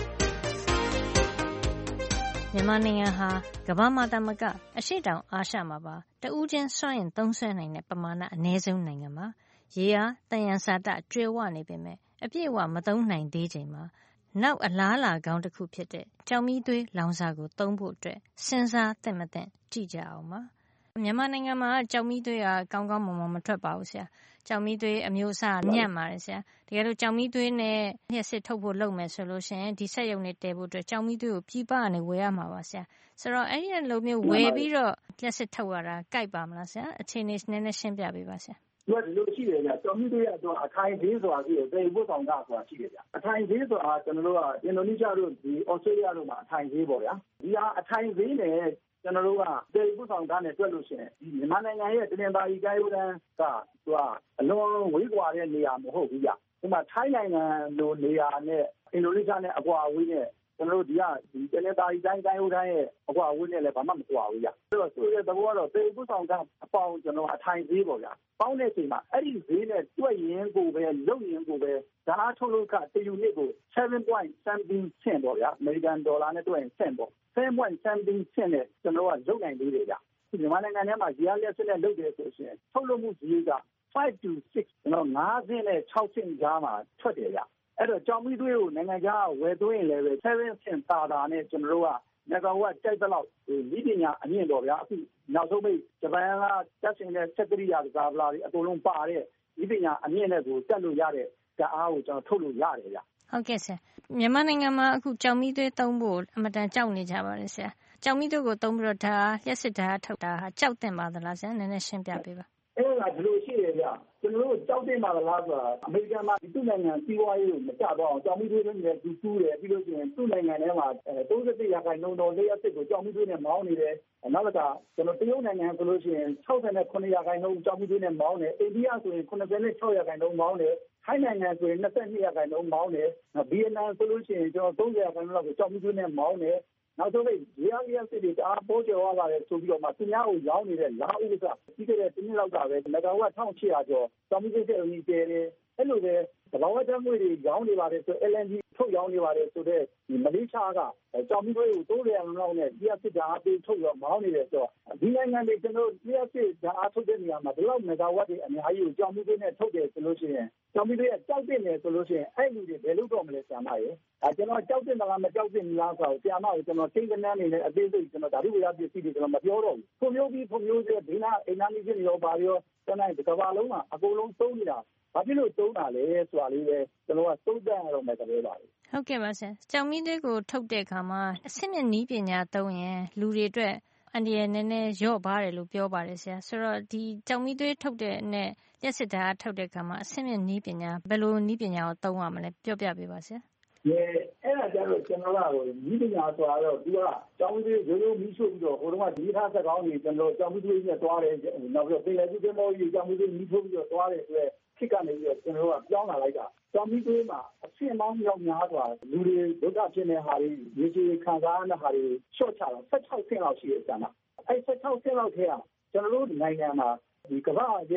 မြန်မာနိုင်ငံဟာကမ္ဘာမှာသာမကအရှေ့တောင်အာရှမှာပါတဦးချင်းစွမ်းအင်သုံးစွဲနိုင်တဲ့ပမာဏအနည်းဆုံးနိုင်ငံပါရေအားတယံဇာတကျွဲဝနေပေမဲ့အပြည့်အဝမသုံးနိုင်သေးချိန်မှာနောက်အလားလာကောင်းတစ်ခုဖြစ်တဲ့ကြောင်မီးသွေးလောင်စာကိုသုံးဖို့အတွက်စဉ်းစားသင့်မသင့်ကြည့်ကြအောင်ပါမြန်မာနိုင်ငံမှာကြောင်မီးသွေးကကောင်းကောင်းမွန်မွန်မထွက်ပါဘူးဆရာကြောင်မီးသွေးအမျိုးအစားညံ့ပါတယ်ဆရာတကယ်လို့ကြောင်မီးသွေးနဲ့လျှက်စစ်ထုတ်ဖို့လုပ်မယ်ဆိုလို့ရှိရင်ဒီစက်ရုံနဲ့တည်ဖို့အတွက်ကြောင်မီးသွေးကိုပြည်ပကနေဝယ်ရမှာပါဆရာဆိုတော့အဲ့ဒီလိုမျိုးဝယ်ပြီးတော့လျှက်စစ်ထုတ်ရတာကြိုက်ပါမလားဆရာအခြေအနေနည်းနည်းရှင်းပြပေးပါဆရာသူကဒီလိုရှိတယ်ဗျကျော်မီးသွေးကတော့အထိုင်သေးဆိုတာရှိတယ်သေဘုတ်ဆောင်တာဆိုတာရှိတယ်ဗျအထိုင်သေးဆိုတာကျွန်တော်တို့ကအင်ဒိုနီးရှားတို့ဒီဩစတြေးလျတို့မှာအထိုင်သေးပေါ့ဗျာဒီဟာအထိုင်သေးနဲ့ကျွန်တော်တို့ကသေဘုတ်ဆောင်တာနဲ့တွက်လို့ရှိရင်ဒီမြန်မာနိုင်ငံရဲ့တင်ပါရီတိုင်းဦးတန်းကသူကအလွန်ဝေးကွာတဲ့နေရာမဟုတ်ဘူးဗျဒီမှာထိုင်းနိုင်ငံလိုနေရာနဲ့အင်ဒိုနီးရှားနဲ့အကွာအဝေးနဲ့ကျွန်တော်တို့ဒီတင်ပါရီတိုင်းဦးတန်းရဲ့အကွာအဝေးနဲ့လည်းဘာမှမကွာဘူးဗျအဲ့တော့ဆိုတဲ့သဘောကတော့သေဘုတ်ဆောင်တာအပေါင်းကျွန်တော်အထိုင်သေးပေါ့ဗျာပေါင်းတဲ့အချိန်မှာအဲ့ဒီဈေးနဲ့တွက်ရင်ကိုပဲလုံရင်ကိုပဲဓာတ်ထုတ်လုပ်ခတယူနစ်ကို 7.something cent ပေါ့ဗျာအမေရိကန်ဒေါ်လာနဲ့တွက်ရင် cent ပေါ့ 7.something cent နဲ့ကျွန်တော်ကလုံနိုင်သေးတယ်ဗျမြန်မာနိုင်ငံထဲမှာဈေးအားလျက်စစ်နဲ့လုပ်တယ်ဆိုရင်ထုတ်လုပ်မှုဈေးက5 to 6ကျွန်တော်5ဆင့်နဲ့6ဆင့်ကြားမှာထွက်တယ်ဗျအဲ့တော့ကြောင်မီးသွေးကိုနိုင်ငံခြားဝယ်သွင်းရင်လည်း7ဆင့်တာနဲ့ကျွန်တော်တို့ကမဂါဝတ်ကြိုက်တဲ့လောက်ဒီပညာအမြင့်တော့ဗျာအခုနောက်ဆုံးပိတ်ဂျပန်ကတက်ရှင်တဲ့စက်ကရိယာကစားပလာတွေအကုန်လုံးပါတဲ့ဒီပညာအမြင့်နဲ့ကိုတက်လို့ရတဲ့ဓာတ်အားကိုကျွန်တော်ထုတ်လို့ရတယ်ဗျဟုတ်ကဲ့ဆရာမြန်မာနိုင်ငံမှာအခုကြောင်မီးသွေးသုံးဖို့အမတန်ကြောက်နေကြပါတယ်ဆရာကြောင်မီးသွေးကိုသုံးပြီးတော့ဒါလျှက်စစ်ဓာတ်ထုတ်တာဟာကြောက်တင်ပါသလားဆရာနည်းနည်းရှင်းပြပေးပါအဲ့ဒါဒီလိုရှိရဗျကျွန်တော်တို့ကြောက်တင်ပါလားဆိုတာအမေရိကန်မှာဒီနိုင်ငံစီးပွားရေးကိုမကျတော့အောင်ကြောင်မီးသွေးနဲ့တူတူတယ်ပြီးလို့ရှိရင်သူ့နိုင်ငံထဲမှာ31ရာခိုင်နှုန်းတော့လျှက်စစ်ကိုကြောင်မီးသွေးနဲ့မောင်းနေတယ်နောက်တစ်ခါကျွန်တော်တရုတ်နိုင်ငံဆိုလို့ရှိရင်69ရာခိုင်နှုန်းကြောင်မီးသွေးနဲ့မောင်းတယ်အိန္ဒိယဆိုရင်86ရာခိုင်နှုန်းမောင်းတယ်ထိုင်းနိုင်ငံဆိုရင်22ရာခိုင်နှုန်းမောင်းတယ်ဗီယက်နမ်ဆိုလို့ရှိရင်ကျွန်တော်30ရာခိုင်နှုန်းလောက်ကိုကြောင်မီးသွေးနဲ့မောင်းတယ်နောက်ဆုံးလေးရေအားလျှက်စစ်တွေတအားပိုးကျော်သွားတယ်ဆိုပြီးတော့မှသူများကိုရောင်းနေတဲ့လာဥစ္စာပြီးခဲ့တဲ့တစ်နှစ်လောက်ကပဲမဂါဝတ်1800ကျော်ကြောင်မီးသွေးတဲ့ဦးကျဲတယ်အဲ့လိုပဲသဘာဝဓာတ်ငွေတွေရောင်းနေပါတယ်ဆို LNG ထုတ်ရောင်းနေပါတယ်ဆိုတော့ဒီမလေးရှားကကြောင်မီးသွေးကို300လောက်နဲ့လျှက်စစ်ဓာတ်အားပေးထုတ်ရောမောင်းနေတယ်ဆိုတော့ဒီနိုင်ငံတွေကျွန်တော်လျှက်စစ်ဓာတ်အားထုတ်တဲ့နေရာမှာဒီလောက်မဂါဝတ်တွေအများကြီးကိုကြောင်မီးသွေးနဲ့ထုတ်တယ်ဆိုလို့ရှိရင်ကြောင်မီးသွေးကကြောက်တင်တယ်ဆိုလို့ရှိရင်အဲ့လူတွေဘယ်လိုတော့မလဲဆရာမရေကျွန်တော်ကြောက်တင်မလားမကြောက်တင်ဘူးလားဆိုတော့ဆရာမကိုကျွန်တော်စိတ်ကနန်းနေနဲ့အသေးစိတ်ကျွန်တော်ဓာတုဝေဒပစ္စည်းတွေကျွန်တော်မပြောတော့ဘူးဖွံ့ဖြိုးပြီးဖွံ့ဖြိုးတဲ့ဒီနာအိမ်နာမီဖြစ်ရောပါရောကျွန်တော်ဒီကမ္ဘာလုံးမှာအကုန်လုံးသုံးနေတာဘာဖြစ်လို့သုံးတာလဲဆိုတာလေးပဲကျွန်တော်ကသုံးသပ်ရတော့မယ်တကယ်ပါဟုတ်ကဲ့ပါဆရာကြောင်မီးသွေးကိုထုတ်တဲ့အခါမှာအဆင့်မြင့်နည်းပညာသုံးရင်လူတွေအတွက်အန္တရာယ်နည်းနည်းလျော့ပါတယ်လို့ပြောပါတယ်ဆရာဆိုတော့ဒီကြောင်မီးသွေးထုတ်တဲ့နဲ့လျှက်စစ်ဓာတ်ထုတ်တဲ့အခါမှာအဆင့်မြင့်နည်းပညာဘယ်လိုနည်းပညာကိုသုံးရမလဲပြောပြပေးပါဆရာအဲ့ဒါကြတော့ကျွန်တော်ကနည်းပညာဆိုတော့သူကကြောင်မီးသွေးရိုးရိုးမီးရှို့ပြီးတော့ဟိုတုန်းကဒီထားဆက်ကောင်းကြီးကျွန်တော်ကြောင်မီးသွေးနဲ့တွားတယ်နောက်ပြီးပင်လယ်ကူးသင်္ဘောကြီးကြောင်မီးသွေးမီးထိုးပြီးတော့တွားတယ်ဆိုတော့ခစ်ကနေပြီးတော့ကျွန်တော်ကပြောင်းလာလိုက်တာကြောင်မီးသွေးမှာအဆင့်ပေါင်းရောက်များစွာလူတွေဒုက္ခဖြစ်နေဟာတွေရေကြီးခံစားရတဲ့ဟာတွေရှော့ချတော့16ဆင့်လောက်ရှိတယ်ဆရာမအဲ့16ဆင့်လောက်ထဲကကျွန်တော်တို့နိုင်ငံမှာဒီကမ္ဘာရဲ့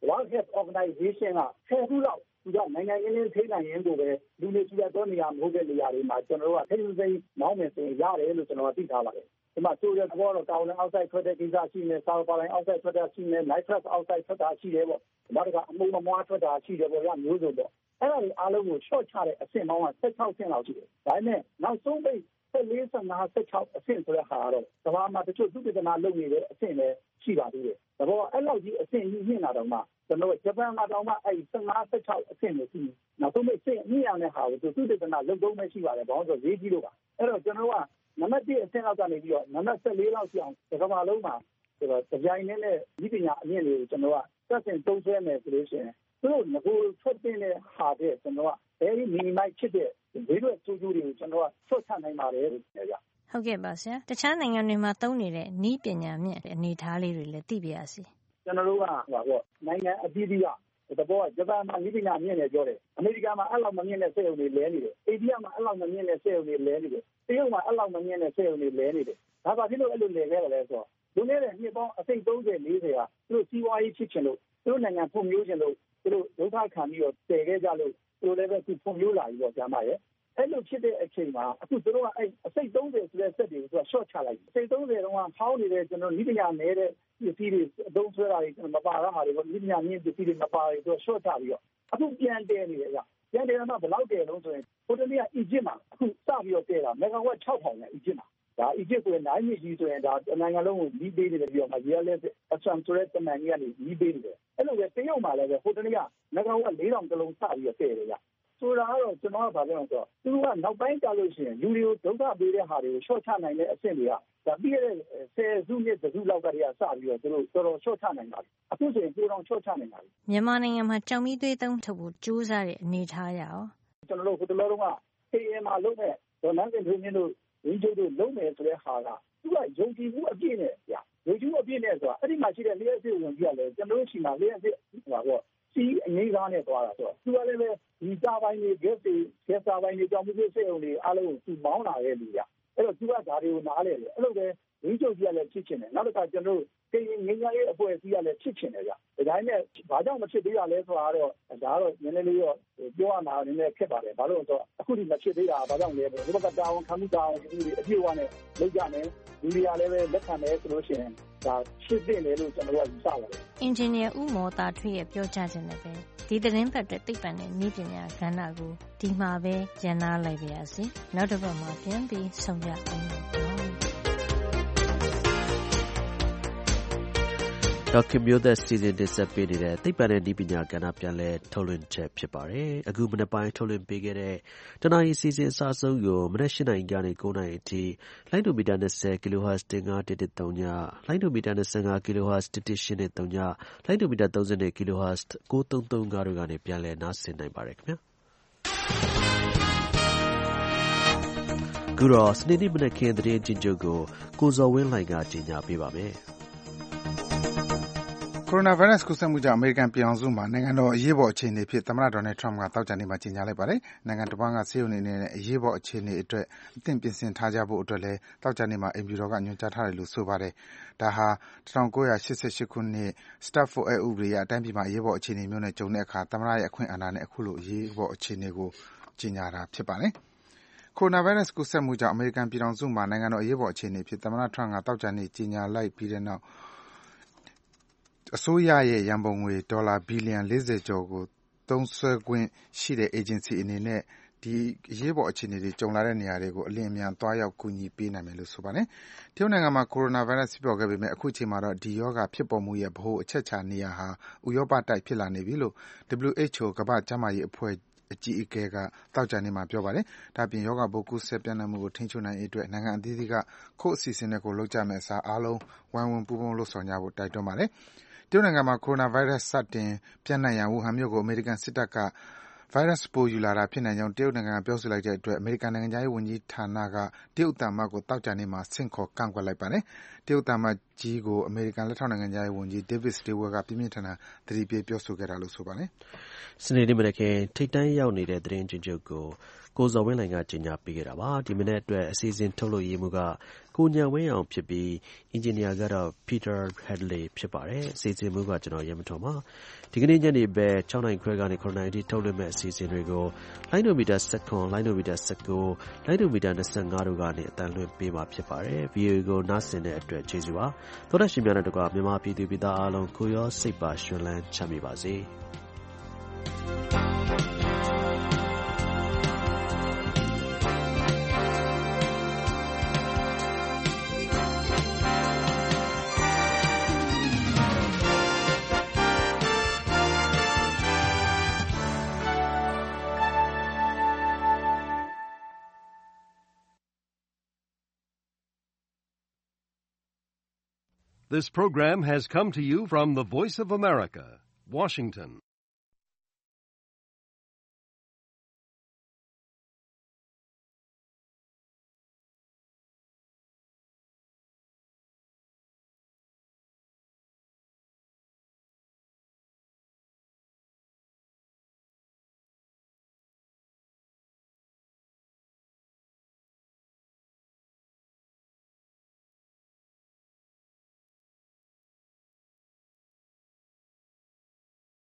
World Health Organization က10ခုလောက်သူကနိုင်ငံရင်းနှီးထိန်းနိုင်ရင်းကိုပဲလူနေကြတဲ့နေရာမဟုတ်တဲ့နေရာတွေမှာကျွန်တော်တို့ကထိန်းသိမ်းမောင်းမယ်ဆိုရင်ရတယ်လို့ကျွန်တော်သိထားပါတယ်ဒီမှာဆိုရတဲ့ဘောတော့တောင်းလည်းအောက်ဆိုင်ထွက်တဲ့ကိစ္စရှိနေဆာပါလိုင်းအောက်ဆိုင်ထွက်တာရှိနေ nitrous အောက်ဆိုင်ထွက်တာရှိတယ်ပေါ့နောက်တစ်ခါအမှုမမွားထွက်တာရှိတယ်ပေါ့ရမျိုးစုံပေါ့အဲ့ဒါတွေအားလုံးကို short ချတဲ့အဆင့်ပေါင်းက16ဆင့်လောက်ရှိတယ်ဒါပေမဲ့နောက်ဆုံးပိတ်14 15 16အဆင့်ဆိုတဲ့ဟာတော့ကမ္ဘာမှာတချို့သုတေသနလုပ်နေတဲ့အဆင့်လည်းရှိပါသေးတယ်ဒါပေါ်အဲ့လောက်ကြီးအဆင့်ကြီးမြင့်လာတော့မှကျွန်တော်ဂျပန်မှာတောင်မှအဲ့15 16အဆင့်ကိုရှိနောက်ဆုံးပိတ်ဆင့်မြင့်ရတဲ့ဟာကိုသုတေသနလုပ်တော့မှရှိပါတယ်ဘာလို့ဆိုဈေးကြီးလို့ပါအဲ့တော့ကျွန်တော်ကနံပါတ်1အဆင့်လောက်ကနေပြီးတော့နံပါတ်14လောက်ရှိအောင်ဒီကမ္ဘာလုံးမှာဆိုတော့ကြိုင်နဲ့ဤပညာအမြင့်တွေကိုကျွန်တော်ကသက်ဆိုင်သုံးဆွဲမယ်ဆိုလို့ရှိရင်သူတို့ငကိုထွက်တဲ့ဟာတဲ့ကျွန်တော်က very minimize ဖြစ်တဲ့ဈေးရွက်ကျိုးတွေကိုကျွန်တော်ကဆွတ်ချနိုင်ပါတယ်လို့ပြောကြဟုတ်ကဲ့ပါဆရာတခြားနိုင်ငံတွေမှာသုံးနေတဲ့နည်းပညာမြင့်အနေအထားလေးတွေလည်းသိပြရစီကျွန်တော်တို့ကဟိုပေါ့နိုင်ငံအသီးသီးကတဘောကဂျပန်မှာနည်းပညာမြင့်နေပြောတယ်အမေရိကန်မှာအဲ့လောက်မမြင့်တဲ့စက်ရုံတွေလဲနေတယ်အိန္ဒိယမှာအဲ့လောက်မမြင့်တဲ့စက်ရုံတွေလဲနေတယ်တရုတ်မှာအဲ့လောက်မမြင့်တဲ့စက်ရုံတွေလဲနေတယ်ဒါပါဖြစ်လို့အဲ့လိုလဲခဲ့တယ်လဲဆိုတော့လူနေတဲ့နှစ်ပေါင်းအစိတ်30 40ကသူတို့စီးပွားရေးဖြစ်ချင်လို့သူတို့နိုင်ငံဖွံ့ဖြိုးချင်လို့သူတို့ဒုက္ခခံပြီးတော့တည်ခဲ့ကြလို့သူတို့လည်းပဲသူဖွံ့ဖြိုးလာပြီးတော့ကျမရဲ့အဲ့လိုဖြစ်တဲ့အချိန်မှာအခုသူတို့ကအဲ့အစိတ်30ဆိုတဲ့စက်တွေကိုသူက short ချလိုက်အစိတ်30တုန်းကဖောင်းနေတဲ့ကျွန်တော်နိပညာနေတဲ့ပစ္စည်းတွေအသုံးဆွဲတာတွေမပါတာဟာတွေနိပညာမြင့်ပစ္စည်းတွေမပါတွေသူက short ချပြီးတော့အခုပြန်တည်နေတယ်ကပြန်တည်တော့ဘယ်လောက်တည်လုံးဆိုရင်ဟိုတနေ့ကအီဂျစ်မှာအခုစပြီးတော့တည်တာမဂါဝတ် 6000 နဲ့အီဂျစ်မှာဒါအီဂျစ်ဆိုရင်နိုင်မြကြီးဆိုရင်ဒါနိုင်ငံလုံးကိုကြီးပေးနေတယ်ပြီးတော့မှရဲလဲအဆမ်ဆိုတဲ့တမန်ကြီးကနေကြီးပေးနေတယ်အဲ့လိုပဲတရုတ်မှာလည်းပဲဟိုတနေ့ကမဂါဝတ် 4000 ကလုံးစပြီးတော့တည်တယ်ကဆိုတာကတော့ကျွန်တော်ကဗာပြောဆိုတော့သူကနောက်ပိုင်းကြလို့ရှိရင်လူတွေကိုဒုက္ခပေးတဲ့ဟာတွေကို short ချနိုင်တဲ့အဆင့်တွေကဒါပြီးတဲ့10စုနှစ်စုလောက်ကတည်းကစပြီးတော့သူတို့တော်တော် short ချနိုင်ပါပြီအခုဆိုရင်ပိုတော့ short ချနိုင်ပါပြီမြန်မာနိုင်ငံမှာကြောင်မီးသွေးသုံးထုတ်ဖို့ကြိုးစားတဲ့အနေထားရအောင်ကျွန်တော်တို့ဟိုတလောတုန်းက KM မှာလုပ်တဲ့ဒေါ်နန်းစင်ထွေးမြင့်တို့ဝင်းကျိုးတို့လုပ်မယ်ဆိုတဲ့ဟာကသူကယုံကြည်မှုအပြည့်နဲ့ဗျာယုံကြည်မှုအပြည့်နဲ့ဆိုတာအဲ့ဒီမှာရှိတဲ့လျှက်စစ်ဝင်ကြီးကလည်းကျွန်တော်တို့ရှိမှလျှက်စစ်ဟိုပေါ့စီအငိမ့်ကားနဲ့သွားတာဆိုတော့သူကလည်းပဲဒီတာပိုင်းတွေ gas တာပိုင်းတွေကြောင့်မျိုးစိတ်အောင်တွေအားလုံးကိုသူမောင်းလာတဲ့လူကအဲ့တော့သူကဒါတွေကိုနားလဲတယ်အဲ့လိုပဲဝင်းကျုပ်ကြီးကလည်းဖြစ်ချင်တယ်နောက်တစ်ခါကျွန်တော်တို့ကရင်ငင်းငယ်ရဲ့အဖွဲ့အစည်းကလည်းဖြစ်ချင်တယ်ဗျဒါတိုင်းနဲ့ဘာကြောင့်မဖြစ်သေးတာလဲဆိုတာတော့ဒါတော့နည်းနည်းလေးတော့ပြောရမှာနည်းနည်းခက်ပါတယ်ဘာလို့လဲဆိုတော့အခုဒီမဖြစ်သေးတာဘာကြောင့်လဲဒီဘက်ကတာဝန်ခံမှုတာဝန်ယူမှုတွေအပြည့်အဝနဲ့လုပ်ကြမယ်လူတွေကလည်းပဲလက်ခံမယ်ဆိုလို့ရှိရင်ဒါဖြစ်တဲ့လေလို့ကျွန်တော်ကယူဆပါတယ်အင်ဂျင်နီယာဦးမော်တာထွေးရဲ့ပြောကြားချက်နဲ့ပဲဒီသတင်းပတ်အတွက်သိပ္ပံနဲ့နည်းပညာကဏ္ဍကိုဒီမှာပဲကျန်နာလိုက်ပါရစေနောက်တစ်ပတ်မှာပြန်ပြီးဆုံကြအောင်ဒေါက်ခင်မျိုးသက်စီစဉ်တင်ဆက်ပေးနေတဲ့သိပ္ပံနဲ့နည်းပညာကဏ္ဍပြန်လည်ထုတ်လွှင့်ချက်ဖြစ်ပါတယ်။အခုမနက်ပိုင်းထုတ်လွှင့်ပေးခဲ့တဲ့တနာရီစီစဉ်အစားဆုံးကိုမနက်၈နာရီကနေ9နာရီအထိလိုင်းဒိုမီတာ20 kHz 15113ညလိုင်းဒိုမီတာ25 kHz 11813ညလိုင်းဒိုမီတာ30 kHz 9335တို့ကနေပြန်လည်နားဆင်နိုင်ပါတယ်ခင်ဗျာ။ခုတော့စနေနေ့မနက်ခင်းသတင်းချင်းချုပ်ကိုကိုဇော်ဝင်းလှိုင်ကကြီးညာပေးပါမယ်။ကိုရိုနာဗိုင်းရပ်စ်ကူးစက်မှုကြောင့်အမေရိကန်ပြည်ထောင်စုမှာနိုင်ငံတော်အရေးပေါ်အခြေအနေအဖြစ်သမ္မတ Donald Trump ကသောကြာနေ့မှာကြေညာလိုက်ပါတယ်။နိုင်ငံတဝန်းကဆေးရုံတွေအနေနဲ့အရေးပေါ်အခြေအနေအတွက်အသင့်ပြင်ဆင်ထားကြဖို့အတွက်လည်းသောကြာနေ့မှာအိမ်ဖြူတော်ကညွှန်ကြားထားတယ်လို့ဆိုပါတယ်။ဒါဟာ1988ခုနှစ် Stafford အက်ဥပဒေအရတိုင်းပြည်မှာအရေးပေါ်အခြေအနေမျိုးနဲ့ကြုံတဲ့အခါသမ္မတရဲ့အခွင့်အာဏာနဲ့အခုလိုအရေးပေါ်အခြေအနေကိုကြေညာတာဖြစ်ပါတယ်။ကိုရိုနာဗိုင်းရပ်စ်ကူးစက်မှုကြောင့်အမေရိကန်ပြည်ထောင်စုမှာနိုင်ငံတော်အရေးပေါ်အခြေအနေအဖြစ်သမ္မတ Trump ကသောကြာနေ့ကြေညာလိုက်ပြီးတဲ့နောက်အစိုးရရဲ့ရန်ပုံငွေဒေါ်လာဘီလီယံ40ကျော်ကိုသုံးစွဲခွင့်ရှိတဲ့ agency အနေနဲ့ဒီအရေးပေါ်အခြေအနေတွေကြုံလာတဲ့နေရာတွေကိုအလျင်အမြန်သွားရောက်ကူညီပေးနိုင်မယ်လို့ဆိုပါတယ်။တရုတ်နိုင်ငံမှာကိုရိုနာဗိုင်းရပ်စ်ဖြစ်ပေါ်ခဲ့ပေမယ့်အခုချိန်မှာတော့ဒီရောဂါဖြစ်ပေါ်မှုရဲ့ဗဟိုအချက်အခြာနေရာဟာဥရောပတိုက်ဖြစ်လာနေပြီလို့ WHO ကမ္ဘာ့ကျန်းမာရေးအဖွဲ့အကြီးအကဲကသောကြာနေ့မှာပြောပါတယ်။ဒါ့အပြင်ရောဂါပိုးကူးစက်ပြန့်နှံ့မှုကိုထိန်းချုပ်နိုင်ရေးအတွက်နိုင်ငံအသီးသီးကကိုယ့်အစီအစဉ်တွေကိုလုပ်ကြမယ့်အစားအားလုံးဝိုင်းဝန်းပူးပေါင်းလုပ်ဆောင်ကြဖို့တိုက်တွန်းပါတယ်။တရုတ်နိုင်ငံမှာကိုရိုနာဗိုင်းရပ်စ်စတင်ပျံ့နှံ့ရာဝူဟန်မြို့ကိုအမေရိကန်စစ်တပ်ကဗိုင်းရပ်စ်ပိုးယူလာတာဖြစ်နိုင်ကြောင်းတရုတ်နိုင်ငံကပြောဆိုလိုက်တဲ့အတွက်အမေရိကန်နိုင်ငံခြားရေးဝန်ကြီးဌာနကတရုတ်သံအမတ်ကိုသောကြာနေ့မှာဆင့်ခေါ်ကန့်ကွက်လိုက်ပါတယ်။တရုတ်သံအမတ်ကြီးကိုအမေရိကန်လက်ထောက်နိုင်ငံခြားရေးဝန်ကြီး David Stilwell ကပြင်းပြင်းထန်ထန်သတိပေးပြောဆိုခဲ့တာလို့ဆိုပါတယ်။စနေနေ့မနက်ခင်းထိပ်တန်းရောက်နေတဲ့သတင်းကျွမ်းကျုပ်ကိုကိုဇော်ဝင်းလှိုင်ကကြေညာပေးခဲ့တာပါ။ဒီမနေ့အတွက်အစီအစဉ်ထုတ်လုပ်ရေးမှူးကကိုညံဝင်းအောင်ဖြစ်ပြီးအင်ဂျင်နီယာကတော့ Peter Hadley ဖြစ်ပါတယ်။အစီအစဉ်မှူးကကျွန်တော်ရဲမထွန်းပါ။ဒီကနေ့ညနေပဲ6နာရီခွဲကနေ9နာရီထိထုတ်လွှင့်မဲ့အစီအစဉ်တွေကိုလိုင်းဒိုမီတာ19လိုင်းဒိုမီတာ19လိုင်းဒိုမီတာ25တို့ကနေအတန်လွှင့်ပေးမှာဖြစ်ပါတယ်။ VOA ကိုနားဆင်တဲ့အတွက်ကျေးဇူးပါ။သောတာရှင်များနဲ့တကွမြန်မာပြည်သူပြည်သားအားလုံးကိုရောစိတ်ပါရှင်လန်းချမ်းမြေပါစေ။ This program has come to you from the Voice of America, Washington.